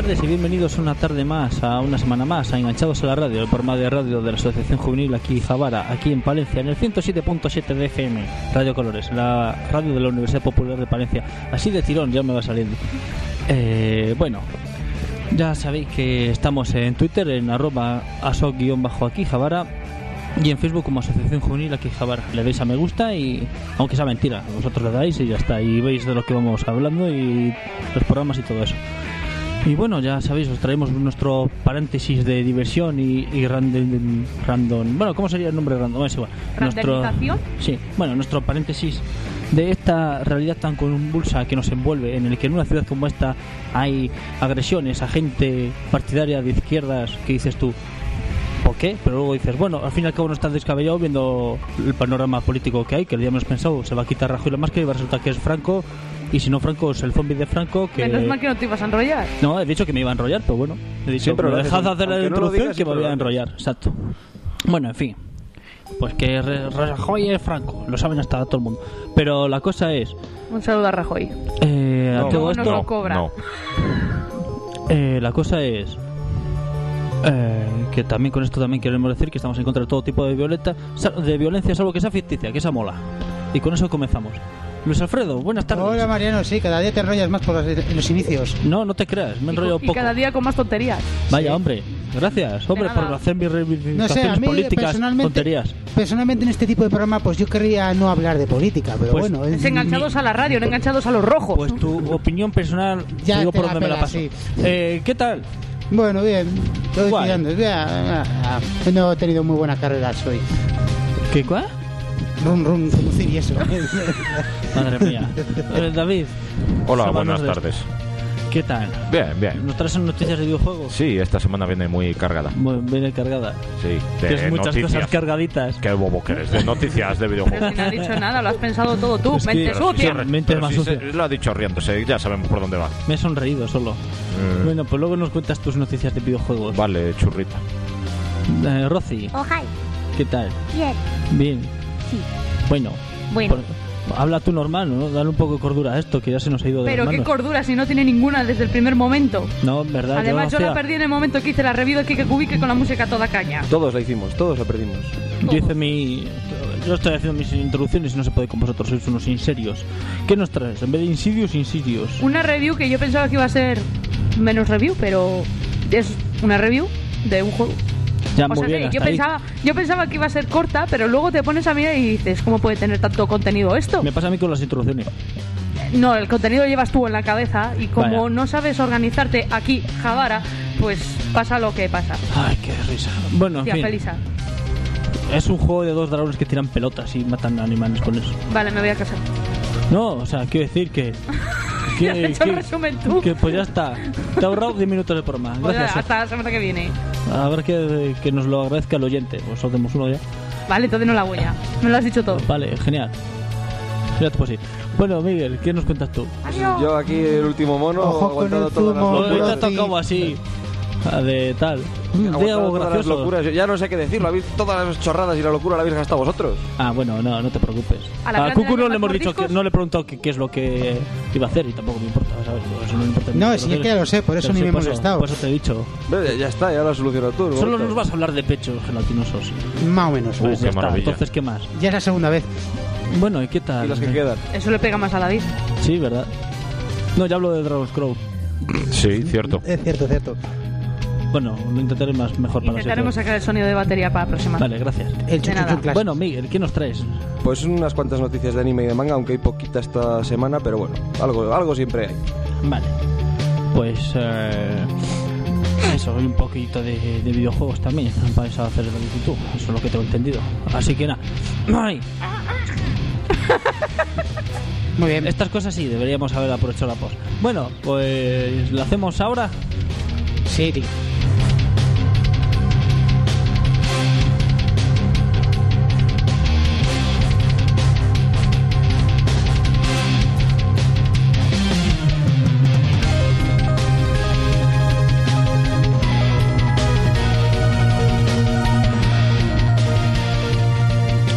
tardes y bienvenidos una tarde más, a una semana más, a Enganchados a la Radio, el programa de radio de la Asociación Juvenil aquí Javara, aquí en Palencia, en el 107.7 de FM, Radio Colores, la radio de la Universidad Popular de Palencia. Así de tirón ya me va saliendo. Bueno, ya sabéis que estamos en Twitter, en @asoc_aquí Javara, y en Facebook como Asociación Juvenil aquí Javara. Le dais a me gusta y, aunque sea mentira, vosotros le dais y ya está, y veis de lo que vamos hablando y los programas y todo eso. Y bueno, ya sabéis, os traemos nuestro paréntesis de diversión y random. Bueno, ¿cómo sería el nombre random? Es igual. ¿Randomización? Sí, bueno, nuestro paréntesis de esta realidad tan convulsa que nos envuelve, en el que en una ciudad como esta hay agresiones a gente partidaria de izquierdas, que dices tú, ¿por qué? Pero luego dices, bueno, al fin y al cabo no estás descabellado viendo el panorama político que hay, que el día hemos pensado, se va a quitar Rajoy la máscara y va a resultar que es Franco. Y si no Franco, es el zombie de Franco que... Menos mal que no te ibas a enrollar. No, he dicho que me iba a enrollar, pero bueno. He dicho, pero dejad de hacer la introducción que me voy a enrollar. enrollar. Exacto. Bueno, en fin. Pues que Rajoy es Franco. Lo saben hasta todo el mundo. Pero la cosa es... Un saludo a Rajoy. A todo esto... No lo cobra. No. La cosa es... que también con esto también queremos decir que estamos en contra de todo tipo de violencia, salvo que sea ficticia, que esa mola. Y con eso comenzamos. Luis Alfredo, buenas tardes. Hola Mariano, sí, cada día te enrollas más por los inicios. No te creas, me enrollo Y poco. cada día con más tonterías. Vaya, Sí. Hombre, gracias, hombre, por hacer mis No reivindicaciones sé, a mí políticas, tonterías. personalmente en este tipo de programa pues yo querría no hablar de política, pero Pues, bueno. Es enganchados a la radio, no enganchados a los rojos. Pues tu opinión personal, Ya digo te por la donde me la pela, paso. sí. ¿Qué tal? Bueno, bien, estoy Guay. tirando. No he tenido muy buena carrera hoy. ¿Qué cuál? Rum, conducir y eso. Madre mía. David. Hola, sábanos buenas de tardes. ¿Qué tal? Bien. ¿Nos traes noticias de videojuegos? Sí, esta semana viene muy cargada. Bueno, viene cargada. Sí, de Tienes muchas noticias. cosas cargaditas. Qué bobo que eres, de noticias de Pero videojuegos. si no has dicho nada, lo has pensado todo tú. Es que- Mente pero sucia. mente Pero más sí sucia. lo ha dicho riéndose, ya sabemos por dónde va. Me he sonreído solo. Bueno, pues luego nos cuentas tus noticias de videojuegos. Vale, churrita. Rosy, Oh, hi. ¿qué tal? Bien. Bien. Sí. Bueno. Bueno. Habla tú normal, ¿no? Dale un poco de cordura a esto, que ya se nos ha ido de Pero las qué manos. cordura si no tiene ninguna desde el primer momento. No, en verdad. Además, yo hacía- la perdí en el momento que hice la review de Kike Kubike con la música a toda caña. Todos la hicimos, todos la perdimos. Yo estoy haciendo mis introducciones y no se puede con vosotros, sois unos inserios. ¿Qué nos traes? En vez de Insidious. Una review que yo pensaba que iba a ser menos review, pero es una review de un juego. Ya, O muy sea, bien, que hasta ahí. yo pensaba que iba a ser corta, pero luego te pones a mirar y dices, ¿cómo puede tener tanto contenido esto? Me pasa a mí con las introducciones. No, el contenido lo llevas tú en la cabeza y como Vaya. no sabes organizarte aquí, Javara, pues pasa lo que pasa. Ay, qué risa. Bueno, en Tía fin. Felisa. Es un juego de dos dragones que tiran pelotas y matan animales con eso. Vale, me voy a casar. No, o sea, quiero decir que... Ya has hecho el resumen tú. que pues ya está. Te he ahorrado 10 minutos de programa. Pues Gracias. hasta la semana que viene. A ver que nos lo agradezca el oyente. Pues os demos uno ya. Vale, entonces no la voy a. Me lo has dicho todo. Vale, genial. Ya te puedo ir. Bueno, Miguel, ¿qué nos cuentas tú? Adiós. Yo aquí el último mono, Ojo con aguantando el todas las zumo, Hoy te ha locuras. Rosy. tocado así. De tal. De Aguantando algo todas las gracioso. locuras. Yo ya no sé qué decirlo. Todas las chorradas y la locura la habéis gastado vosotros. Ah, bueno, no te preocupes. A la A grande Cucu de no los le hemos dicho mordiscos. que no le he preguntado qué es lo que iba a hacer y tampoco me importa, ¿sabes? Eso no me importa. No, si es que ya lo sé, por eso Pero ni sí, me he por eso- molestado. Por eso te he dicho. Ya está, ya lo has solucionado tú. ¿no? Solo nos vas a hablar de pechos gelatinosos. Más o menos. Pues qué ya está. maravilla. Entonces, ¿qué más? Ya es la segunda vez. Bueno, ¿y qué tal? Y las que quedan. Eso le pega más a la David. Sí, ¿verdad? No, ya hablo de Dragon's Crow. Sí, cierto. Es cierto. Bueno, lo intentaré mejor para Intentaremos siempre. sacar el sonido de batería para la próxima. Vale, gracias. El De nada. chuchuchun class. Bueno, Miguel, ¿qué nos traes? Pues unas cuantas noticias de anime y de manga, aunque hay poquita esta semana, pero bueno, algo siempre hay. Vale. Pues eso, un poquito de videojuegos también para eso hacer el tú. Eso es lo que tengo entendido. Así que nada. ¡Ay! Muy bien. Estas cosas sí, deberíamos haber aprovechado la pos. Bueno, pues ¿la hacemos ahora? Sí, tío.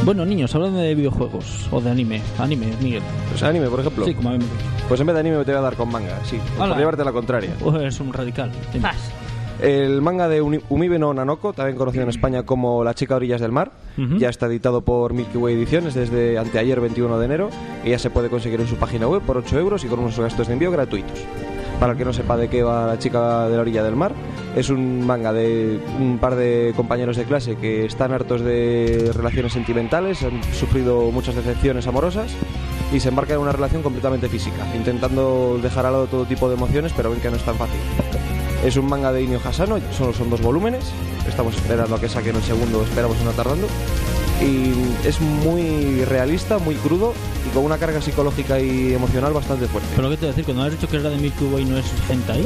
Bueno, niños, hablando de videojuegos o de anime, Miguel. Pues anime, por ejemplo. Sí, como a mí me gusta. Pues en vez de anime te voy a dar con manga, sí. Hola. Por llevarte la contraria. Es un radical. Vas. El manga de Umibe no Nanoko, también conocido en España como La chica a orillas del mar, ya está editado por Milky Way Ediciones desde anteayer 21 de enero y ya se puede conseguir en su página web por 8 euros y con unos gastos de envío gratuitos. Para el que no sepa de qué va La chica de la orilla del mar, es un manga de un par de compañeros de clase que están hartos de relaciones sentimentales, han sufrido muchas decepciones amorosas y se embarcan en una relación completamente física, intentando dejar al lado todo tipo de emociones, pero ven que no es tan fácil. Es un manga de Inio Asano, solo son 2 volúmenes, estamos esperando a que saquen el segundo, esperamos no tardando. Y es muy realista, muy crudo y con una carga psicológica y emocional bastante fuerte. Pero ¿qué te voy a decir? Cuando has dicho que era de Milky Way no es hentai.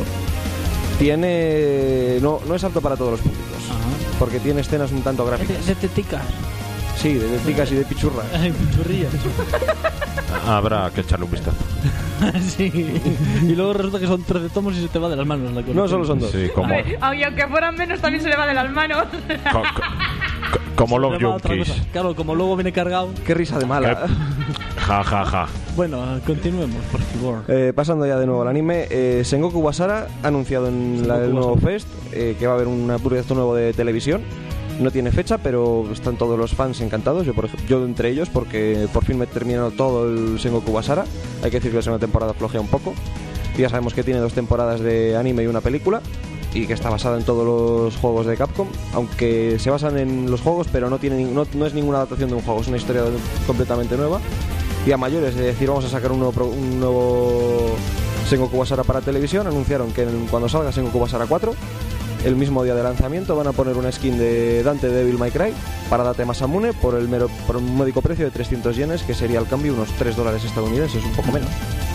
Tiene... No es apto para todos los públicos, Ajá. porque tiene escenas un tanto gráficas. De teticas. Sí, de ticas y de pichurras. Ay, pichurrillas. Habrá que echarle un vistazo. Sí. Y luego resulta que son 13 tomos y se te va de las manos la cosa. No, solo son 2. Sí, como, Y aunque fueran menos, también se le va de las manos. como Se Love te va otra Junkies. cosa. Claro, como luego viene cargado. Qué risa de mala. Ja, ja, ja. Bueno, continuemos, por favor. Pasando ya de nuevo al anime, Sengoku Basara ha anunciado en el nuevo Fest que va a haber un proyecto nuevo de televisión. No tiene fecha, pero están todos los fans encantados. Yo entre ellos, porque por fin me he terminado todo el Sengoku Basara. Hay que decir que la segunda temporada flojea un poco. Ya sabemos que tiene 2 temporadas de anime y una película, y que está basada en todos los juegos de Capcom, aunque se basan en los juegos, pero no es ninguna adaptación de un juego, es una historia completamente nueva. Y a mayores, es decir, vamos a sacar un nuevo Sengoku Basara para televisión. Anunciaron que cuando salga Sengoku Basara 4, el mismo día de lanzamiento, van a poner una skin de Dante de Devil May Cry para Date Masamune por un módico precio de 300 yenes, que sería al cambio unos $3 estadounidenses, un poco menos.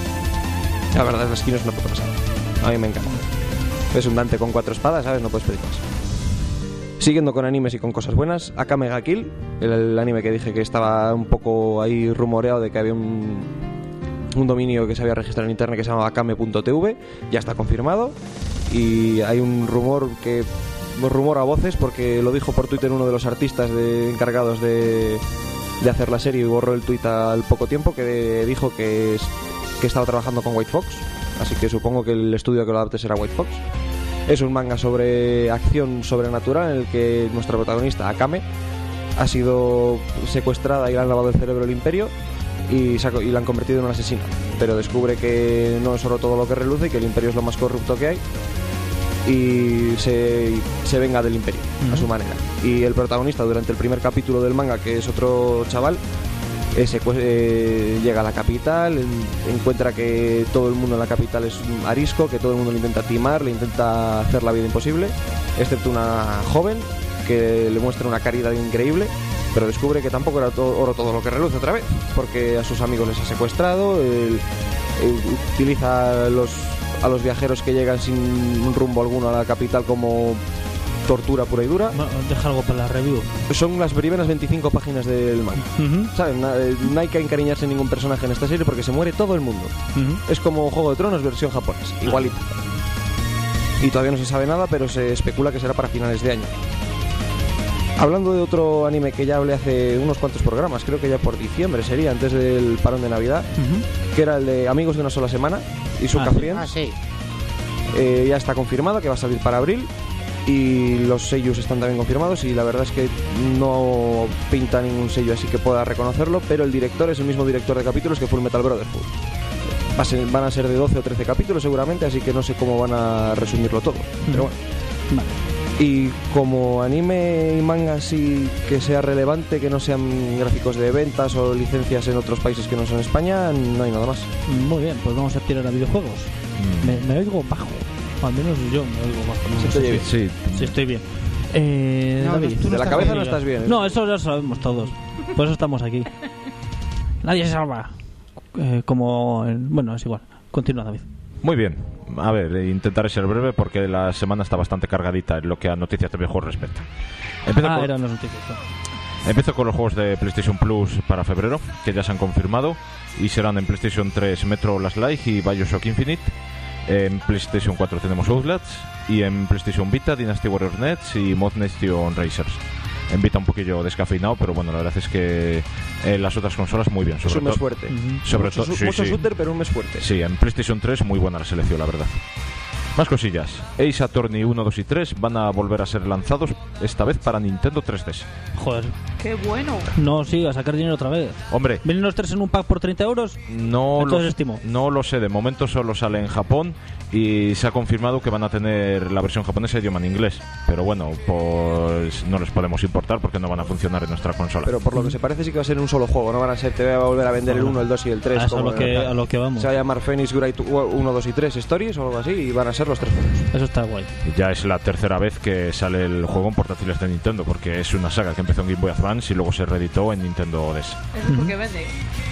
La verdad, la skin es una puta pasada. A mí me encanta. Es un Dante con 4 espadas, ¿sabes? No puedes pedir más. Siguiendo con animes y con cosas buenas, Akame ga Kill, el anime que dije que estaba un poco ahí rumoreado de que había un dominio que se había registrado en internet que se llamaba akame.tv, ya está confirmado. Y hay un rumor a voces, porque lo dijo por Twitter uno de los artistas encargados de hacer la serie, y borró el tuit al poco tiempo, que dijo que estaba trabajando con White Fox, así que supongo que el estudio que lo adapte será White Fox. Es un manga sobre acción sobrenatural en el que nuestra protagonista, Akame, ha sido secuestrada y le han lavado el cerebro el Imperio y la han convertido en una asesina, pero descubre que no es solo todo lo que reluce y que el Imperio es lo más corrupto que hay, y se venga del Imperio a su manera. Y el protagonista, durante el primer capítulo del manga, que es otro chaval, llega a la capital, encuentra que todo el mundo en la capital es un arisco, que todo el mundo le intenta timar, le intenta hacer la vida imposible, excepto una joven que le muestra una caridad increíble, pero descubre que tampoco era oro todo lo que reluce otra vez, porque a sus amigos les ha secuestrado, utiliza a los viajeros que llegan sin rumbo alguno a la capital como tortura pura y dura. Bueno, deja algo para la review. Son las primeras 25 páginas del manga. ¿Sabes? No hay que encariñarse en ningún personaje en esta serie porque se muere todo el mundo. Es como Juego de Tronos versión japonesa, igualito. Y todavía no se sabe nada, pero se especula que será para finales de año. Hablando de otro anime que ya hablé hace unos cuantos programas, creo que ya por diciembre sería, antes del parón de Navidad, que era el de Amigos de una sola semana, Izuka Friends. sí. Ya está confirmado que va a salir para abril. Y los sellos están también confirmados, y la verdad es que no pinta ningún sello así que pueda reconocerlo, pero el director es el mismo director de capítulos que Full Metal Brotherhood. Van a ser de 12 o 13 capítulos seguramente, así que no sé cómo van a resumirlo todo, pero bueno. Vale. Y como anime y manga así que sea relevante, que no sean gráficos de ventas o licencias en otros países que no son España, no hay nada más. Muy bien, pues vamos a tirar a videojuegos. Me oigo bajo. Al menos yo me oigo bajo. No ¿Se te oye bien? Sí. Sí, estoy bien. No, David. tú no De la estás cabeza bien. no estás bien, ¿eh? No, eso ya lo sabemos todos. Por eso estamos aquí. Nadie se salva. Bueno, es igual. Continúa, David. Muy bien. A ver, intentaré ser breve porque la semana está bastante cargadita en lo que a noticias de videojuegos respecta. Eran las noticias. Empiezo con los juegos de PlayStation Plus para febrero, que ya se han confirmado y serán en PlayStation 3 Metro Last Light y BioShock Infinite. En PlayStation 4 tenemos Outlast y en PlayStation Vita Dynasty Warriors Nets y Mod Nation Racers. En Vita un poquillo descafeinado, pero bueno, la verdad es que las otras consolas muy bien. Es un mes fuerte. Sobre todo, mucho shooter, pero un mes fuerte. Sí, en PlayStation 3 muy buena la selección, la verdad. Más cosillas. Ace Attorney 1, 2 y 3 van a volver a ser lanzados, esta vez para Nintendo 3DS. Joder. ¡Qué bueno! No, sí, a sacar dinero otra vez. Hombre, ¿Vienen los 3 en un pack por 30 euros? no lo sé, de momento solo sale en Japón y se ha confirmado que van a tener la versión japonesa idioma en inglés. Pero bueno, pues no les podemos importar porque no van a funcionar en nuestra consola. Pero por lo que se parece sí que va a ser un solo juego, no van a ser, te voy a volver a vender el 1, el 2 y el 3. A lo que vamos. Se va a llamar Phoenix Wright 1, 2 y 3 Stories o algo así y van a ser los 3 juegos. Eso está guay. Ya es la tercera vez que sale el juego en portátiles de Nintendo, porque es una saga que empezó en Game Boy Advance y luego se reeditó en Nintendo DS. Eso es porque vende.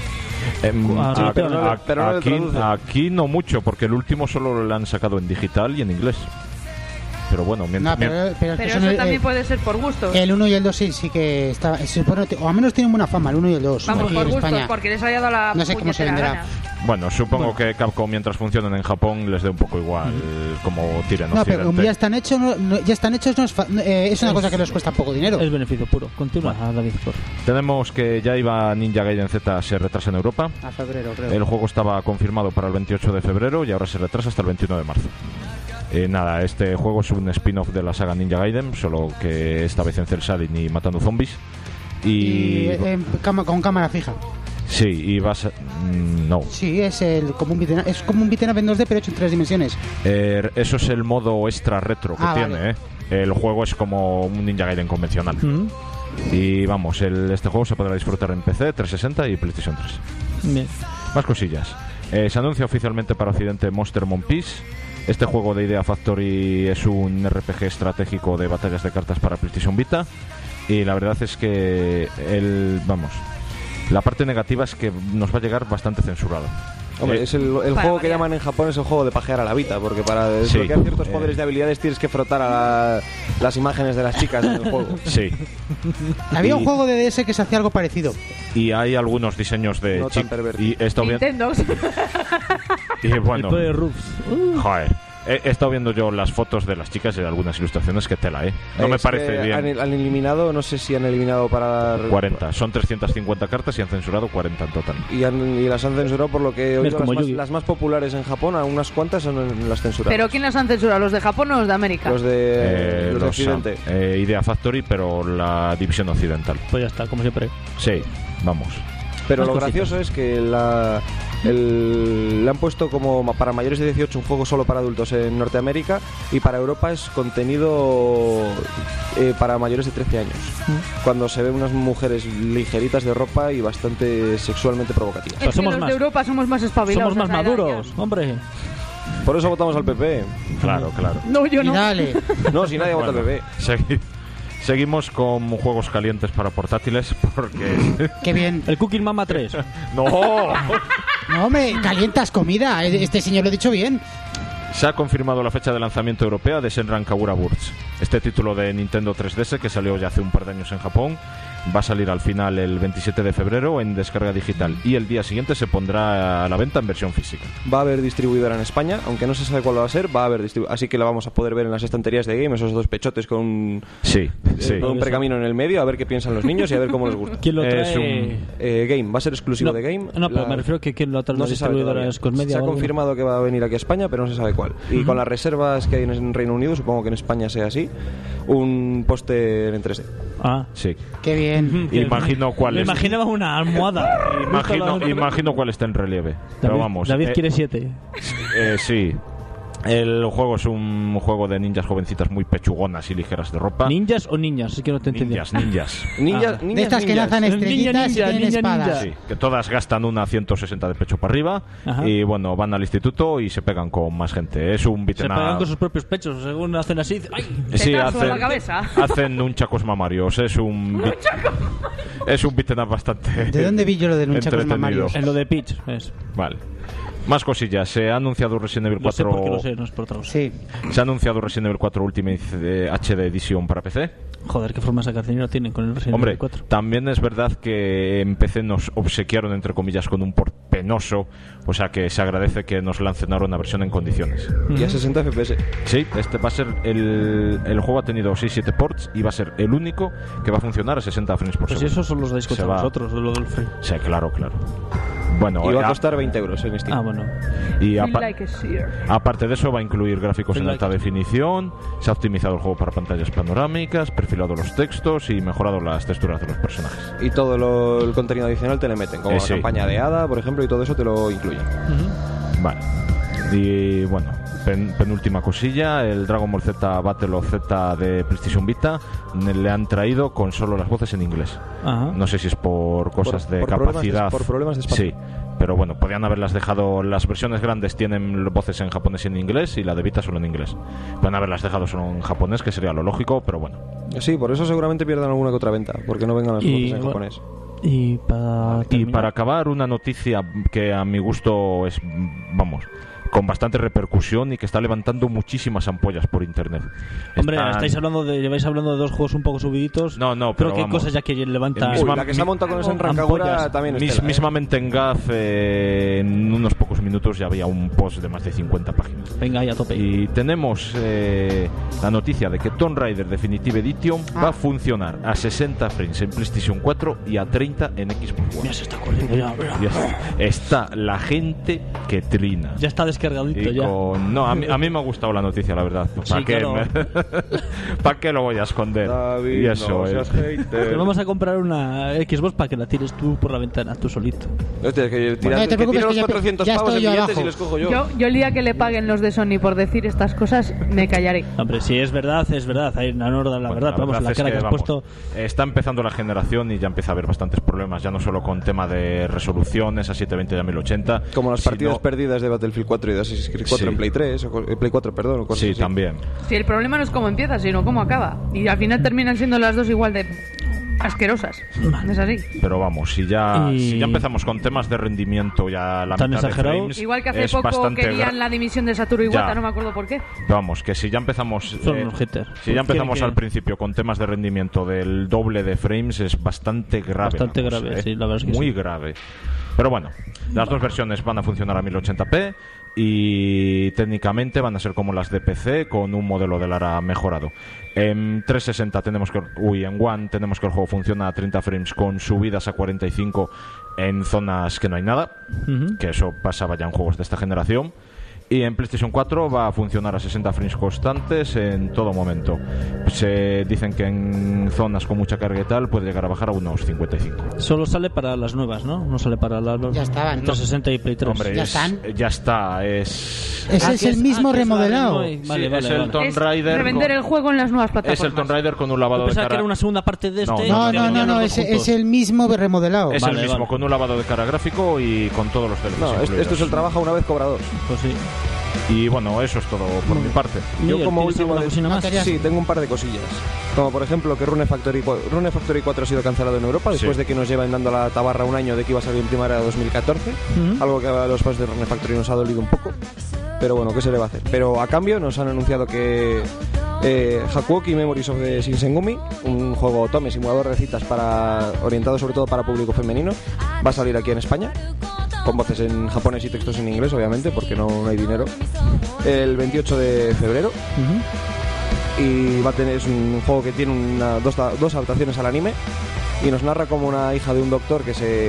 Aquí no mucho, porque el último solo lo han sacado en digital y en inglés. Pero bueno, pero eso también puede ser por gusto. El 1 y el 2 sí que está, o al menos tienen buena fama, el 1 y el 2. Vamos, aquí por en gusto, España. porque les haya dado la No sé cómo se venderá. gana. Bueno, supongo que Capcom, mientras funcionen en Japón, les dé un poco igual como tiren No, Occidente. pero como ya están hechos, es una cosa que les cuesta poco dinero. Es beneficio puro. Continúa, David. Tenemos que ya iba Ninja Gaiden Z, se retrasa en Europa. A febrero, creo. El juego estaba confirmado para el 28 de febrero y ahora se retrasa hasta el 21 de marzo. Nada, este juego es un spin-off de la saga Ninja Gaiden, solo que esta vez en cel shading y matando zombies. Con cámara fija. Sí, y vas a... no. Sí, es como un beat'em up en 2D pero hecho en 3 dimensiones. Eso es el modo extra retro que tiene, vale. El juego es como un Ninja Gaiden convencional. Y vamos, este juego se podrá disfrutar en PC, 360 y PlayStation 3. Bien. Más cosillas. Se anuncia oficialmente para Occidente Monster Monpiece. Este juego de Idea Factory es un RPG estratégico de batallas de cartas para PlayStation Vita. Y la verdad es que la parte negativa es que nos va a llegar bastante censurado. Hombre, es el juego que llaman en Japón, es el juego de pajear a la Vita, porque para desbloquear ciertos poderes de habilidades tienes que frotar a las imágenes de las chicas en el juego. Sí. Había un juego de DS que se hacía algo parecido. Y hay algunos diseños de no tan pervertido. y he estado Nintendo. y bueno, El de Rufs. joder. He estado viendo yo las fotos de las chicas y de algunas ilustraciones que tela, No me parece bien. Han eliminado, no sé si han eliminado para... 40, son 350 cartas y han censurado 40 en total. Y las han censurado por lo que he oído, las más populares en Japón, a unas cuantas son las censuradas. ¿Pero quién las han censurado? ¿Los de Japón o los de América? Los de Occidente. Idea Factory, pero la división occidental. Pues ya está, como siempre. Sí, vamos. Pero Más lo cositas. gracioso es que le han puesto como para mayores de 18 un juego solo para adultos en Norteamérica y para Europa es contenido para mayores de 13 años. Cuando se ven unas mujeres ligeritas de ropa y bastante sexualmente provocativas. Es que los de Europa somos más espabilados. Somos más maduros, hombre. Por eso votamos al PP. Claro. No, yo no. Y dale. No, si nadie vota al PP. Seguimos con juegos calientes para portátiles porque... Qué bien. El Cooking Mama 3. ¡No! No, hombre, calientas comida. Este señor lo ha dicho bien. Se ha confirmado la fecha de lanzamiento europea de Senran Kagura Burst. Este título de Nintendo 3DS, que salió ya hace un par de años en Japón, va a salir al final el 27 de febrero en descarga digital y el día siguiente se pondrá a la venta en versión física. Va a haber distribuidora en España, aunque no se sabe cuál va a ser, va a haber así que la vamos a poder ver en las estanterías de Game, esos dos pechotes con un pergamino en el medio, a ver qué piensan los niños y a ver cómo les gusta. ¿Quién lo trae? Es Game, va a ser exclusivo de Game. No, pero me refiero que quién lo trae, la distribuidora es Cosmedia. Se ha confirmado que va a venir aquí a España, pero no se sabe cuál. Y con las reservas que hay en Reino Unido, supongo que en España sea así, un póster en 3D. Ah, sí. Qué bien. Imagino cuál me es. imaginaba una almohada. Imagino cuál está en relieve. Pero vamos. David quiere 7. Sí. El juego es un juego de ninjas jovencitas muy pechugonas y ligeras de ropa. ¿Ninjas o niñas? Es que no te entendí. Ninjas. De estas que lanzan estrellitas y tienen espadas. Sí, que todas gastan una 160 de pecho para arriba. Ajá. Y bueno, van al instituto y se pegan con más gente. Es un beat'em Se up. pegan con sus propios pechos, según hacen así. ¡Ay! Sí, Tetazo en la cabeza. hacen nunchacos mamarios. Es un beat'em up bastante. ¿De dónde vi yo lo de nunchacos entretenido. mamarios? En lo de Peach. Es. Vale. Más cosillas. Se ha anunciado Resident Evil 4. Lo sé porque lo sé, no es por otra cosa. Sí. Se ha anunciado Resident Evil 4 Ultimate HD Edition para PC. Joder, qué forma de sacar dinero tienen con el Resident Hombre, Evil 4. también es verdad que en PC nos obsequiaron, entre comillas, con un port penoso, o sea que se agradece que nos lancen ahora una versión en condiciones. Y a 60 FPS. Sí, este va a ser el juego ha tenido 6-7 ports y va a ser el único que va a funcionar a 60 frames por Pues segundo. si esos son los dais contra Se va- vosotros, de lo del free. Sí, claro. Bueno, Y va a a- costar 20 euros en Steam. Ah, bueno. y Feel apa- like a seer. aparte de eso va a incluir gráficos Feel en like alta definición, se ha optimizado el juego para pantallas panorámicas, perfilado los textos y mejorado las texturas de los personajes. Y todo el contenido adicional te le meten, como la Sí. campaña de Hada, por ejemplo, y todo eso te lo incluyen. Vale. Y bueno, penúltima cosilla, el Dragon Ball Z Battle of Z de PlayStation Vita le han traído con solo las voces en inglés. Ajá. No sé si es por cosas Por de problemas capacidad. por problemas de espacio. Sí, pero bueno, podían haberlas dejado. Las versiones grandes tienen voces en japonés y en inglés y la de Vita solo en inglés. Pueden haberlas dejado solo en japonés, que sería lo lógico, pero bueno. Sí, por eso seguramente pierdan alguna que otra venta, porque no vengan las voces en bueno, japonés. Y para Y terminar- para acabar, una noticia que a mi gusto es, vamos, con bastante repercusión y que está levantando muchísimas ampollas por internet. Hombre, Están- lleváis hablando de dos juegos un poco subiditos. No, Creo pero que hay vamos. cosas ya que levantan. El misma- La que se ha montado con esa enrancadura ampollas. también es tela, Mismamente en Gaz, en unos pocos minutos ya había un post de más de 50 páginas. Venga, ahí a tope. Y tenemos la noticia de que Tomb Raider Definitive Edition va a funcionar a 60 frames en PlayStation 4 y a 30 en Xbox One. Ya se está corriendo, ya. Está la gente que trina. Ya está descargadito, Y ya. no, a mí me ha gustado la noticia, la verdad. ¿Para Sí, qué, claro. ¿Para qué lo voy a esconder? David, Y eso no es. seas hater. Pero vamos a comprar una Xbox para que la tires tú por la ventana, tú solito. Hostia, que tira, No te que preocupes, tire los que ya- 400 ya pavos en estoy yo billetes abajo. y les cojo yo. Yo el día que le paguen los de Sony por decir estas cosas, me callaré. Hombre, si es verdad, es verdad. Hay una norma, la Bueno, verdad. Pero vamos, la es cara que has vamos, puesto. está empezando la generación y ya empieza a haber bastantes problemas, ya no solo con tema de resoluciones a 720 y a 1080. Como las partidas sino- perdidas de Battlefield 4 y de Assassin's Creed 4 Sí. en Play 3, o Play 4, perdón. O cosas Sí, así. también. Si el problema no es cómo empieza, sino cómo acaba. Y al final terminan siendo las dos igual de asquerosas. Es así. Pero vamos, si ya Y- empezamos con temas de rendimiento ya la ¿Tan mitad de exagerados? frames, Igual que hace es poco bastante querían la dimisión de Satoru Iwata, Ya. no me acuerdo por qué. Vamos, que si ya empezamos Son unos haters. si ya empezamos Quieren al principio con temas de rendimiento del doble de frames es bastante grave. Bastante la cosa, grave, sí, la verdad es que muy sí. grave. Pero bueno, las dos versiones van a funcionar a 1080p y técnicamente van a ser como las de PC con un modelo de Lara mejorado. En 360 en One tenemos que el juego funciona a 30 frames con subidas a 45 en zonas que no hay nada, Ujú. que eso pasaba ya en juegos de esta generación. Y en PlayStation 4 va a funcionar a 60 frames constantes en todo momento. Se dicen que en zonas con mucha carga y tal puede llegar a bajar a unos 55. Solo sale para las nuevas, ¿no? No sale para las Ya estaban, ¿no? 360 y Play 3. Hombre, ¿Ya están? ya está. Es Ese es el mismo que es la de remodelado. Noi. Vale, Sí, vale, es el vale. Tomb Es Raider revender con- el juego en las nuevas Es plataformas. el Tomb Raider con un lavado Yo de pensaba cara. que era una segunda parte de este. No, y No, que no, venían no, los es dos juntos. el mismo remodelado. Es Vale, el mismo, vale. con un lavado de cara gráfico y con todos los DLCs No, esto incluidos. es el trabajo una vez cobrados. Pues sí. Y bueno, eso es todo por mi parte. Yo Miguel, como ¿tienes último alguna de- cosina No más? querías- Sí, tengo un par de cosillas. Como por ejemplo que Rune Factory 4 ha sido cancelado en Europa después Sí. de que nos llevan dando la tabarra un año de que iba a salir en primavera de 2014. Ujú. Algo que a los fans de Rune Factory nos ha dolido un poco. Pero bueno, ¿qué se le va a hacer? Pero a cambio nos han anunciado que Hakuoki Memories of the Shinsengumi, un juego otome, simulador de citas orientado sobre todo para público femenino, va a salir aquí en España. Con voces en japonés y textos en inglés, obviamente, porque no hay dinero. El 28 de febrero. Ujú. Y es un juego que tiene dos adaptaciones al anime. Y nos narra como una hija de un doctor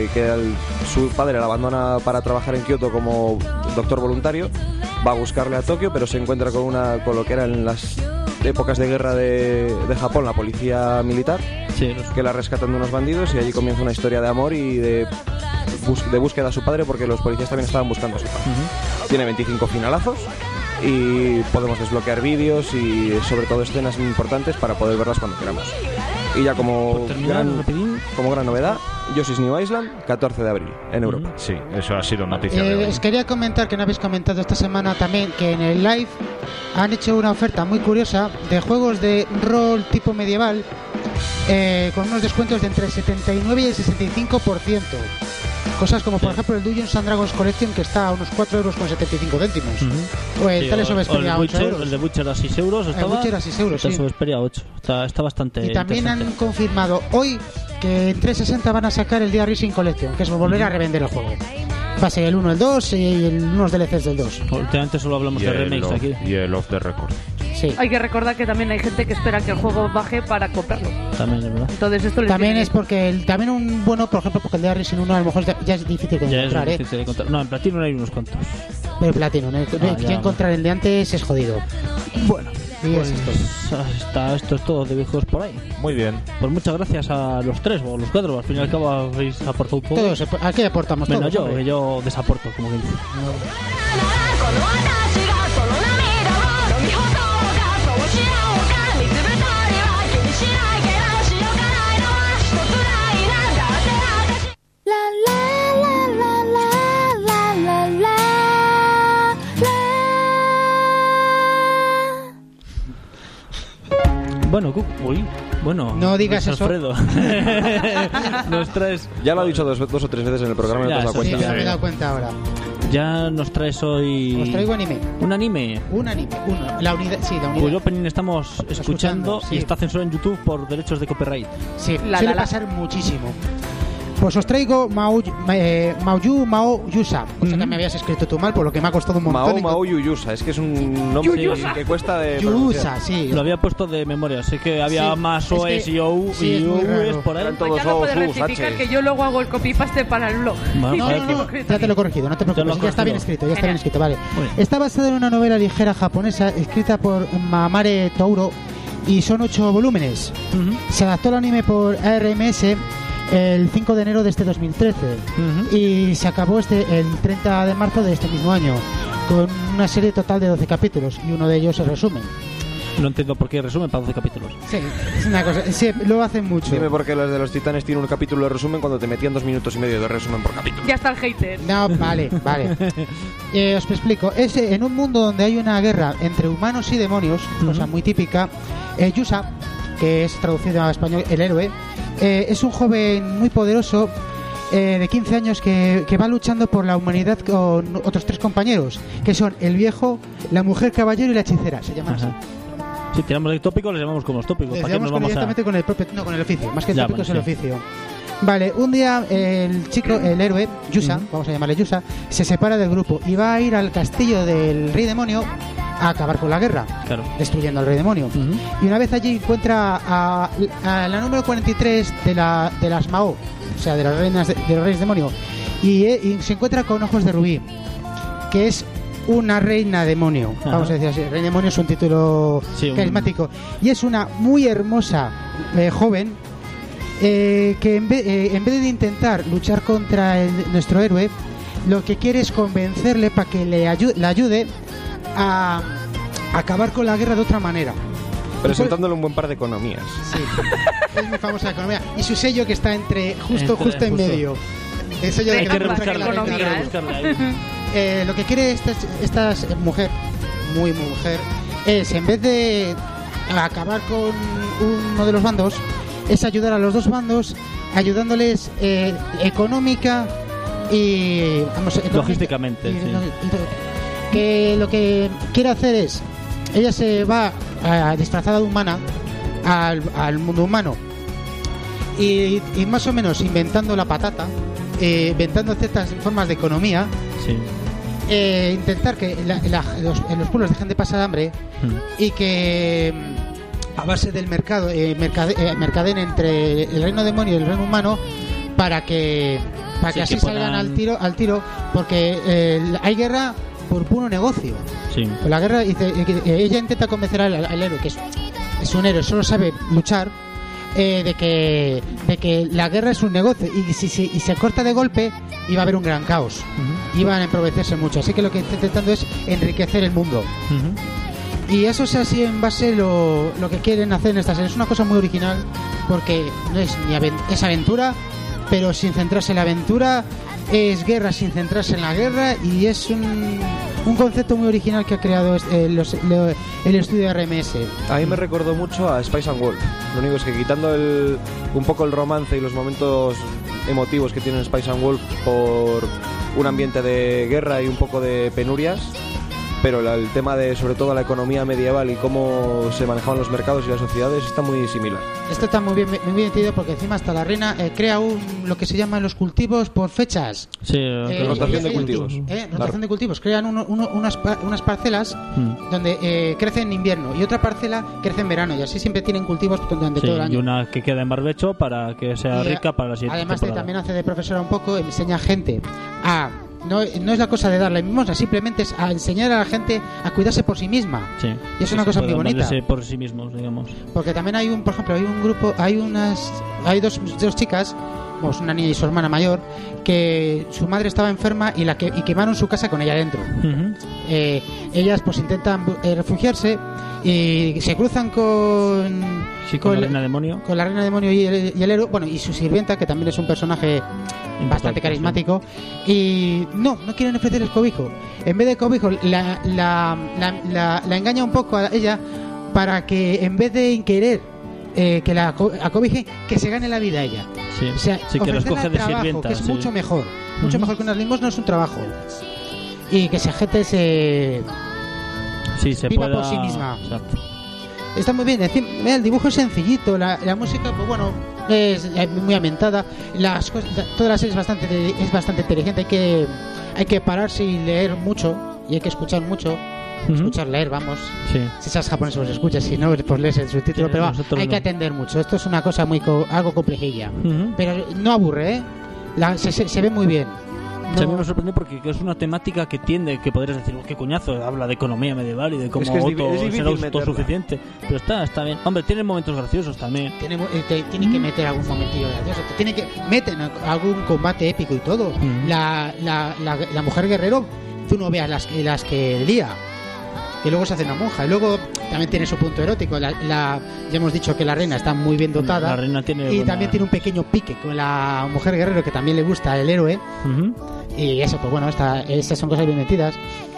su padre la abandona para trabajar en Kioto como doctor voluntario. Va a buscarle a Tokio, pero se encuentra con lo que era en las épocas de guerra de Japón, la policía militar, Sí, que la rescatan de unos bandidos y allí comienza una historia de amor y de búsqueda a su padre porque los policías también estaban buscando a su padre. Tiene 25 finalazos y podemos desbloquear vídeos y sobre todo escenas importantes para poder verlas cuando queramos. Y ya como Por terminar, rapidín. gran novedad, Yoshi's New Island, 14 de abril en Europa. Sí, eso ha sido noticia de hoy. Os quería comentar que no habéis comentado esta semana también que en el live han hecho una oferta muy curiosa de juegos de rol tipo medieval con unos descuentos de entre el 79 y el 65%. Cosas como, por ejemplo, el Dungeons and Dragons Collection, que está a unos 4,75 €. O el Tales of Vesperia a 8 €. El de Butcher a 6 €. El Butcher a 6 €, sí. El de Vesperia a 8. Está bastante Y también han interesante. confirmado hoy que en 360 van a sacar el Dia Rising Collection, que es volver a revender el juego. Va a ser el 1, el 2 y unos DLCs del 2. Últimamente solo hablamos Y de el remakes off- aquí. Y el Off the Record. Sí. Hay que recordar que también hay gente que espera que el juego baje para comprarlo. También, es verdad. Entonces esto les También viene es porque también un bueno, por ejemplo, porque el Dia Rising 1 a lo mejor ya es difícil de Ya es encontrar, difícil de encontrar. No, en Platino hay unos cuantos. Pero Platino, ¿no? ya. Ya encontrar el de antes es jodido. Bueno, Y pues es esto. esto es todo de videojuegos por ahí. Muy bien. Pues muchas gracias a los tres o los cuatro. Al fin y al cabo habéis aportado todo. Todos, aquí aportamos Menos todos. yo, hombre. que yo desaporto, como que dice. Bueno, bueno. No digas Luis eso. Alfredo. Nos traes. Ya lo ha dicho dos o tres veces en el programa, no Ya, te has dado eso Sí, cuenta. ya me he dado cuenta ahora. Ya nos traes hoy. Os traigo anime. Un anime. Un anime. Uno. La unidad. Sí, la unidad. Cuyo opening estamos escuchando sí. y está censurado en YouTube por derechos de copyright. Sí, La, suele la, la. pasar muchísimo. Pues os traigo Maoyu Mao Yusa. Cosa que me habías escrito tú mal, por lo que me ha costado un montón. Mao Yuyusa, es que es un nombre Yuyusa. que cuesta de Yusa, pronunciar. sí. Lo había puesto de memoria, sé que había Sí, más es OS que- y OU sí, y es muy US raro. por ahí. Eran Pues todos ya lo puedes O's, rectificar, H's. que yo luego hago el copy-paste para el blog. Bueno, No, vale, no, pues- no, ya te lo he corregido, no te Ya lo preocupes, has ya está bien corregido. escrito, ya está bien escrito, vale. Muy bien. Está basada en una novela ligera japonesa escrita por Mamare Touro y son 8 volúmenes. Ujú, Se adaptó al anime por ARMS el 5 de enero de este 2013 ujú. y se acabó el 30 de marzo de este mismo año con una serie total de 12 capítulos y uno de ellos es resumen. No entiendo por qué resumen para 12 capítulos. Sí, es una cosa, sí, lo hacen mucho. Dime por qué los de los Titanes tienen un capítulo de resumen cuando te metían 2 minutos y medio de resumen por capítulo. Ya está el hater. No, vale, vale. Os explico. Es en un mundo donde hay una guerra entre humanos y demonios, cosa muy típica. Yusa, que es traducido a español el héroe, es un joven muy poderoso de 15 años que va luchando por la humanidad con otros 3 compañeros, que son el viejo, la mujer caballero y la hechicera. Se llaman así. Ajá. Si tiramos de tópico, les llamamos como los tópicos. Les ¿Para qué nos llevamos vamos a...? directamente con el propio, no, con el oficio. Más que el Ya, tópico bueno, es el sí. oficio. Vale, un día el chico, el héroe, Yusa, vamos a llamarle Yusa, se separa del grupo y va a ir al castillo del rey demonio a acabar con la guerra, Claro. destruyendo al rey demonio. Ujú. Y una vez allí encuentra a la número 43 de las Mao, o sea, de las reinas de los reyes demonio, y se encuentra con Ojos de Rubí, que es una reina demonio, Ajá. vamos a decir así. Reina demonio es un título Sí, un- carismático y es una muy hermosa joven que en vez de intentar luchar contra nuestro héroe, lo que quiere es convencerle para que le ayude a acabar con la guerra de otra manera. Presentándole un buen par de economías. Sí, es muy famosa la economía. Y su sello que está justo Justo. en medio. El sello de Hay que que demuestra rebuscarla, la reina economía, reina. rebuscarla ahí. Lo que quiere esta mujer, muy mujer, es en vez de acabar con uno de los bandos, es ayudar a los dos bandos, ayudándoles económica y Logísticamente, sí. que lo que quiere hacer es, ella se va disfrazada de humana al mundo humano y más o menos inventando la patata, inventando ciertas formas de economía, Sí. intentar que los pueblos dejen de pasar hambre Mm. y que a base del mercado mercaden entre el reino demonio y el reino humano para que Sí, así que salgan puedan- al tiro porque hay guerra por puro negocio. Sí. Pues la guerra ella intenta convencer al héroe, que es un héroe, solo sabe luchar, de que la guerra es un negocio y si se corta de golpe iba a haber un gran caos, Ujú. iban a empobrecerse mucho, así que lo que está intentando es enriquecer el mundo. Ujú. Y eso es así en base lo que quieren hacer en esta serie. Es una cosa muy original porque no es es aventura, pero sin centrarse en la aventura, es guerra sin centrarse en la guerra, y es un concepto muy original que ha creado el estudio RMS. A mí me recordó mucho a Spice and Wolf. Lo único es que quitando un poco el romance y los momentos emotivos que tiene Spice and Wolf por un ambiente de guerra y un poco de penurias, pero el tema de sobre todo la economía medieval y cómo se manejaban los mercados y las sociedades está muy similar. Esto está muy bien entendido porque encima hasta la reina crea lo que se llaman los cultivos por fechas. Sí, rotación de cultivos. Rotación de cultivos. Crean unas parcelas donde crece en invierno y otra parcela crece en verano, y así siempre tienen cultivos durante todo el año. Y una que queda en barbecho para que sea rica para la siguiente además temporada. también hace de profesora un poco, enseña gente a... No es la cosa de darle limosna, simplemente es a enseñar a la gente a cuidarse por sí misma. Sí. Y es una cosa muy bonita. Por sí mismos, digamos. Porque también por ejemplo, hay un grupo, hay dos chicas, pues una niña y su hermana mayor, que su madre estaba enferma y quemaron su casa con ella dentro. Uh-huh. Ellas pues intentan refugiarse y se cruzan con la reina demonio. Con la reina demonio y el héroe, bueno, y su sirvienta, que también es un personaje bastante carismático, y no quieren ofrecerles cobijo. En vez de cobijo la engaña un poco a ella para que en vez de querer que la acobije, que se gane la vida ella. Sí, o sea, que los coge de trabajo, sirvienta, que es mucho mejor que unas limosnas, es un trabajo, y que esa gente se viva pueda... por sí misma. Exacto. Está muy bien. Encima, el dibujo es sencillito, la música, pues bueno, es muy ambientada. Toda la serie es bastante inteligente. Hay que pararse y leer mucho, y hay que escuchar mucho. Leer, vamos. Sí. Si seas japonés, pues escuchas, si no, pues lees el subtítulo. Pero hay que atender mucho. Esto es una cosa algo complejilla. Pero no aburre, ¿eh? Se ve muy bien. A mí me sorprende porque es una temática que podrías decir, qué coñazo, habla de economía medieval y de cómo ser autosuficiente. Pero está bien. Hombre, tiene momentos graciosos también. Tiene que meter algún momentillo gracioso. Tiene que meter algún combate épico y todo. La mujer guerrero, tú no veas las que lía. Y luego se hace una monja. Y luego también tiene su punto erótico. Ya hemos dicho que la reina está muy bien dotada. La reina también tiene un pequeño pique con la mujer guerrero, que también le gusta el héroe. Y eso, pues bueno, estas son cosas bien metidas.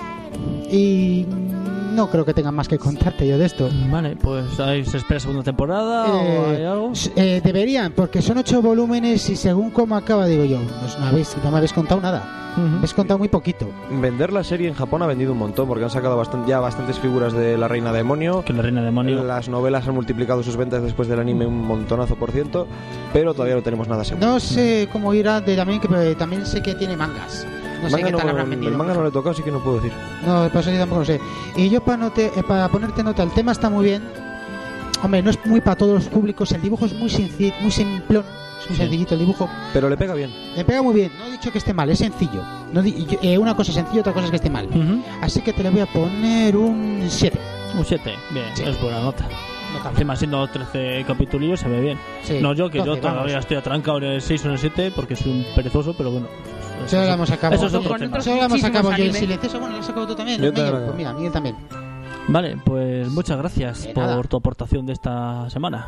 Y no creo que tengan más que contarte yo de esto. Vale, pues ¿se espera segunda temporada o hay algo? Deberían, porque son 8 volúmenes y según cómo acaba, digo yo, pues no me habéis contado nada. Me habéis contado muy poquito. Vender la serie en Japón ha vendido un montón, porque han sacado bastantes figuras de la reina demonio. Que la reina demonio. Las novelas han multiplicado sus ventas después del anime un montonazo %, pero todavía no tenemos nada seguro. No sé cómo irá también, que también sé que tiene mangas. No sé qué tal habrán vendido. El manga no le he tocado, así que no puedo decir. No, por eso yo tampoco lo sé. Y yo para ponerte nota, el tema está muy bien. Hombre, no es muy para todos los públicos. El dibujo es muy sencillo, muy simplón. Es muy sencillito el dibujo. Pero le pega bien. Le pega muy bien. No he dicho que esté mal, es sencillo. Una cosa es sencillo, otra cosa es que esté mal. Así que te le voy a poner un 7. Un 7, bien, sí. Es buena nota. Encima siendo 13 capítulos se ve bien. Sí, no, yo 12, yo todavía estoy atrancado en el 6 o en el 7 porque soy un perezoso, pero bueno. Solo la hemos acabado. Eso es otro tema. Solo la hemos acabado yo en silencioso. Bueno, lo has acabado tú también. Pues mira, Miguel también. Vale, pues muchas gracias por tu aportación de esta semana.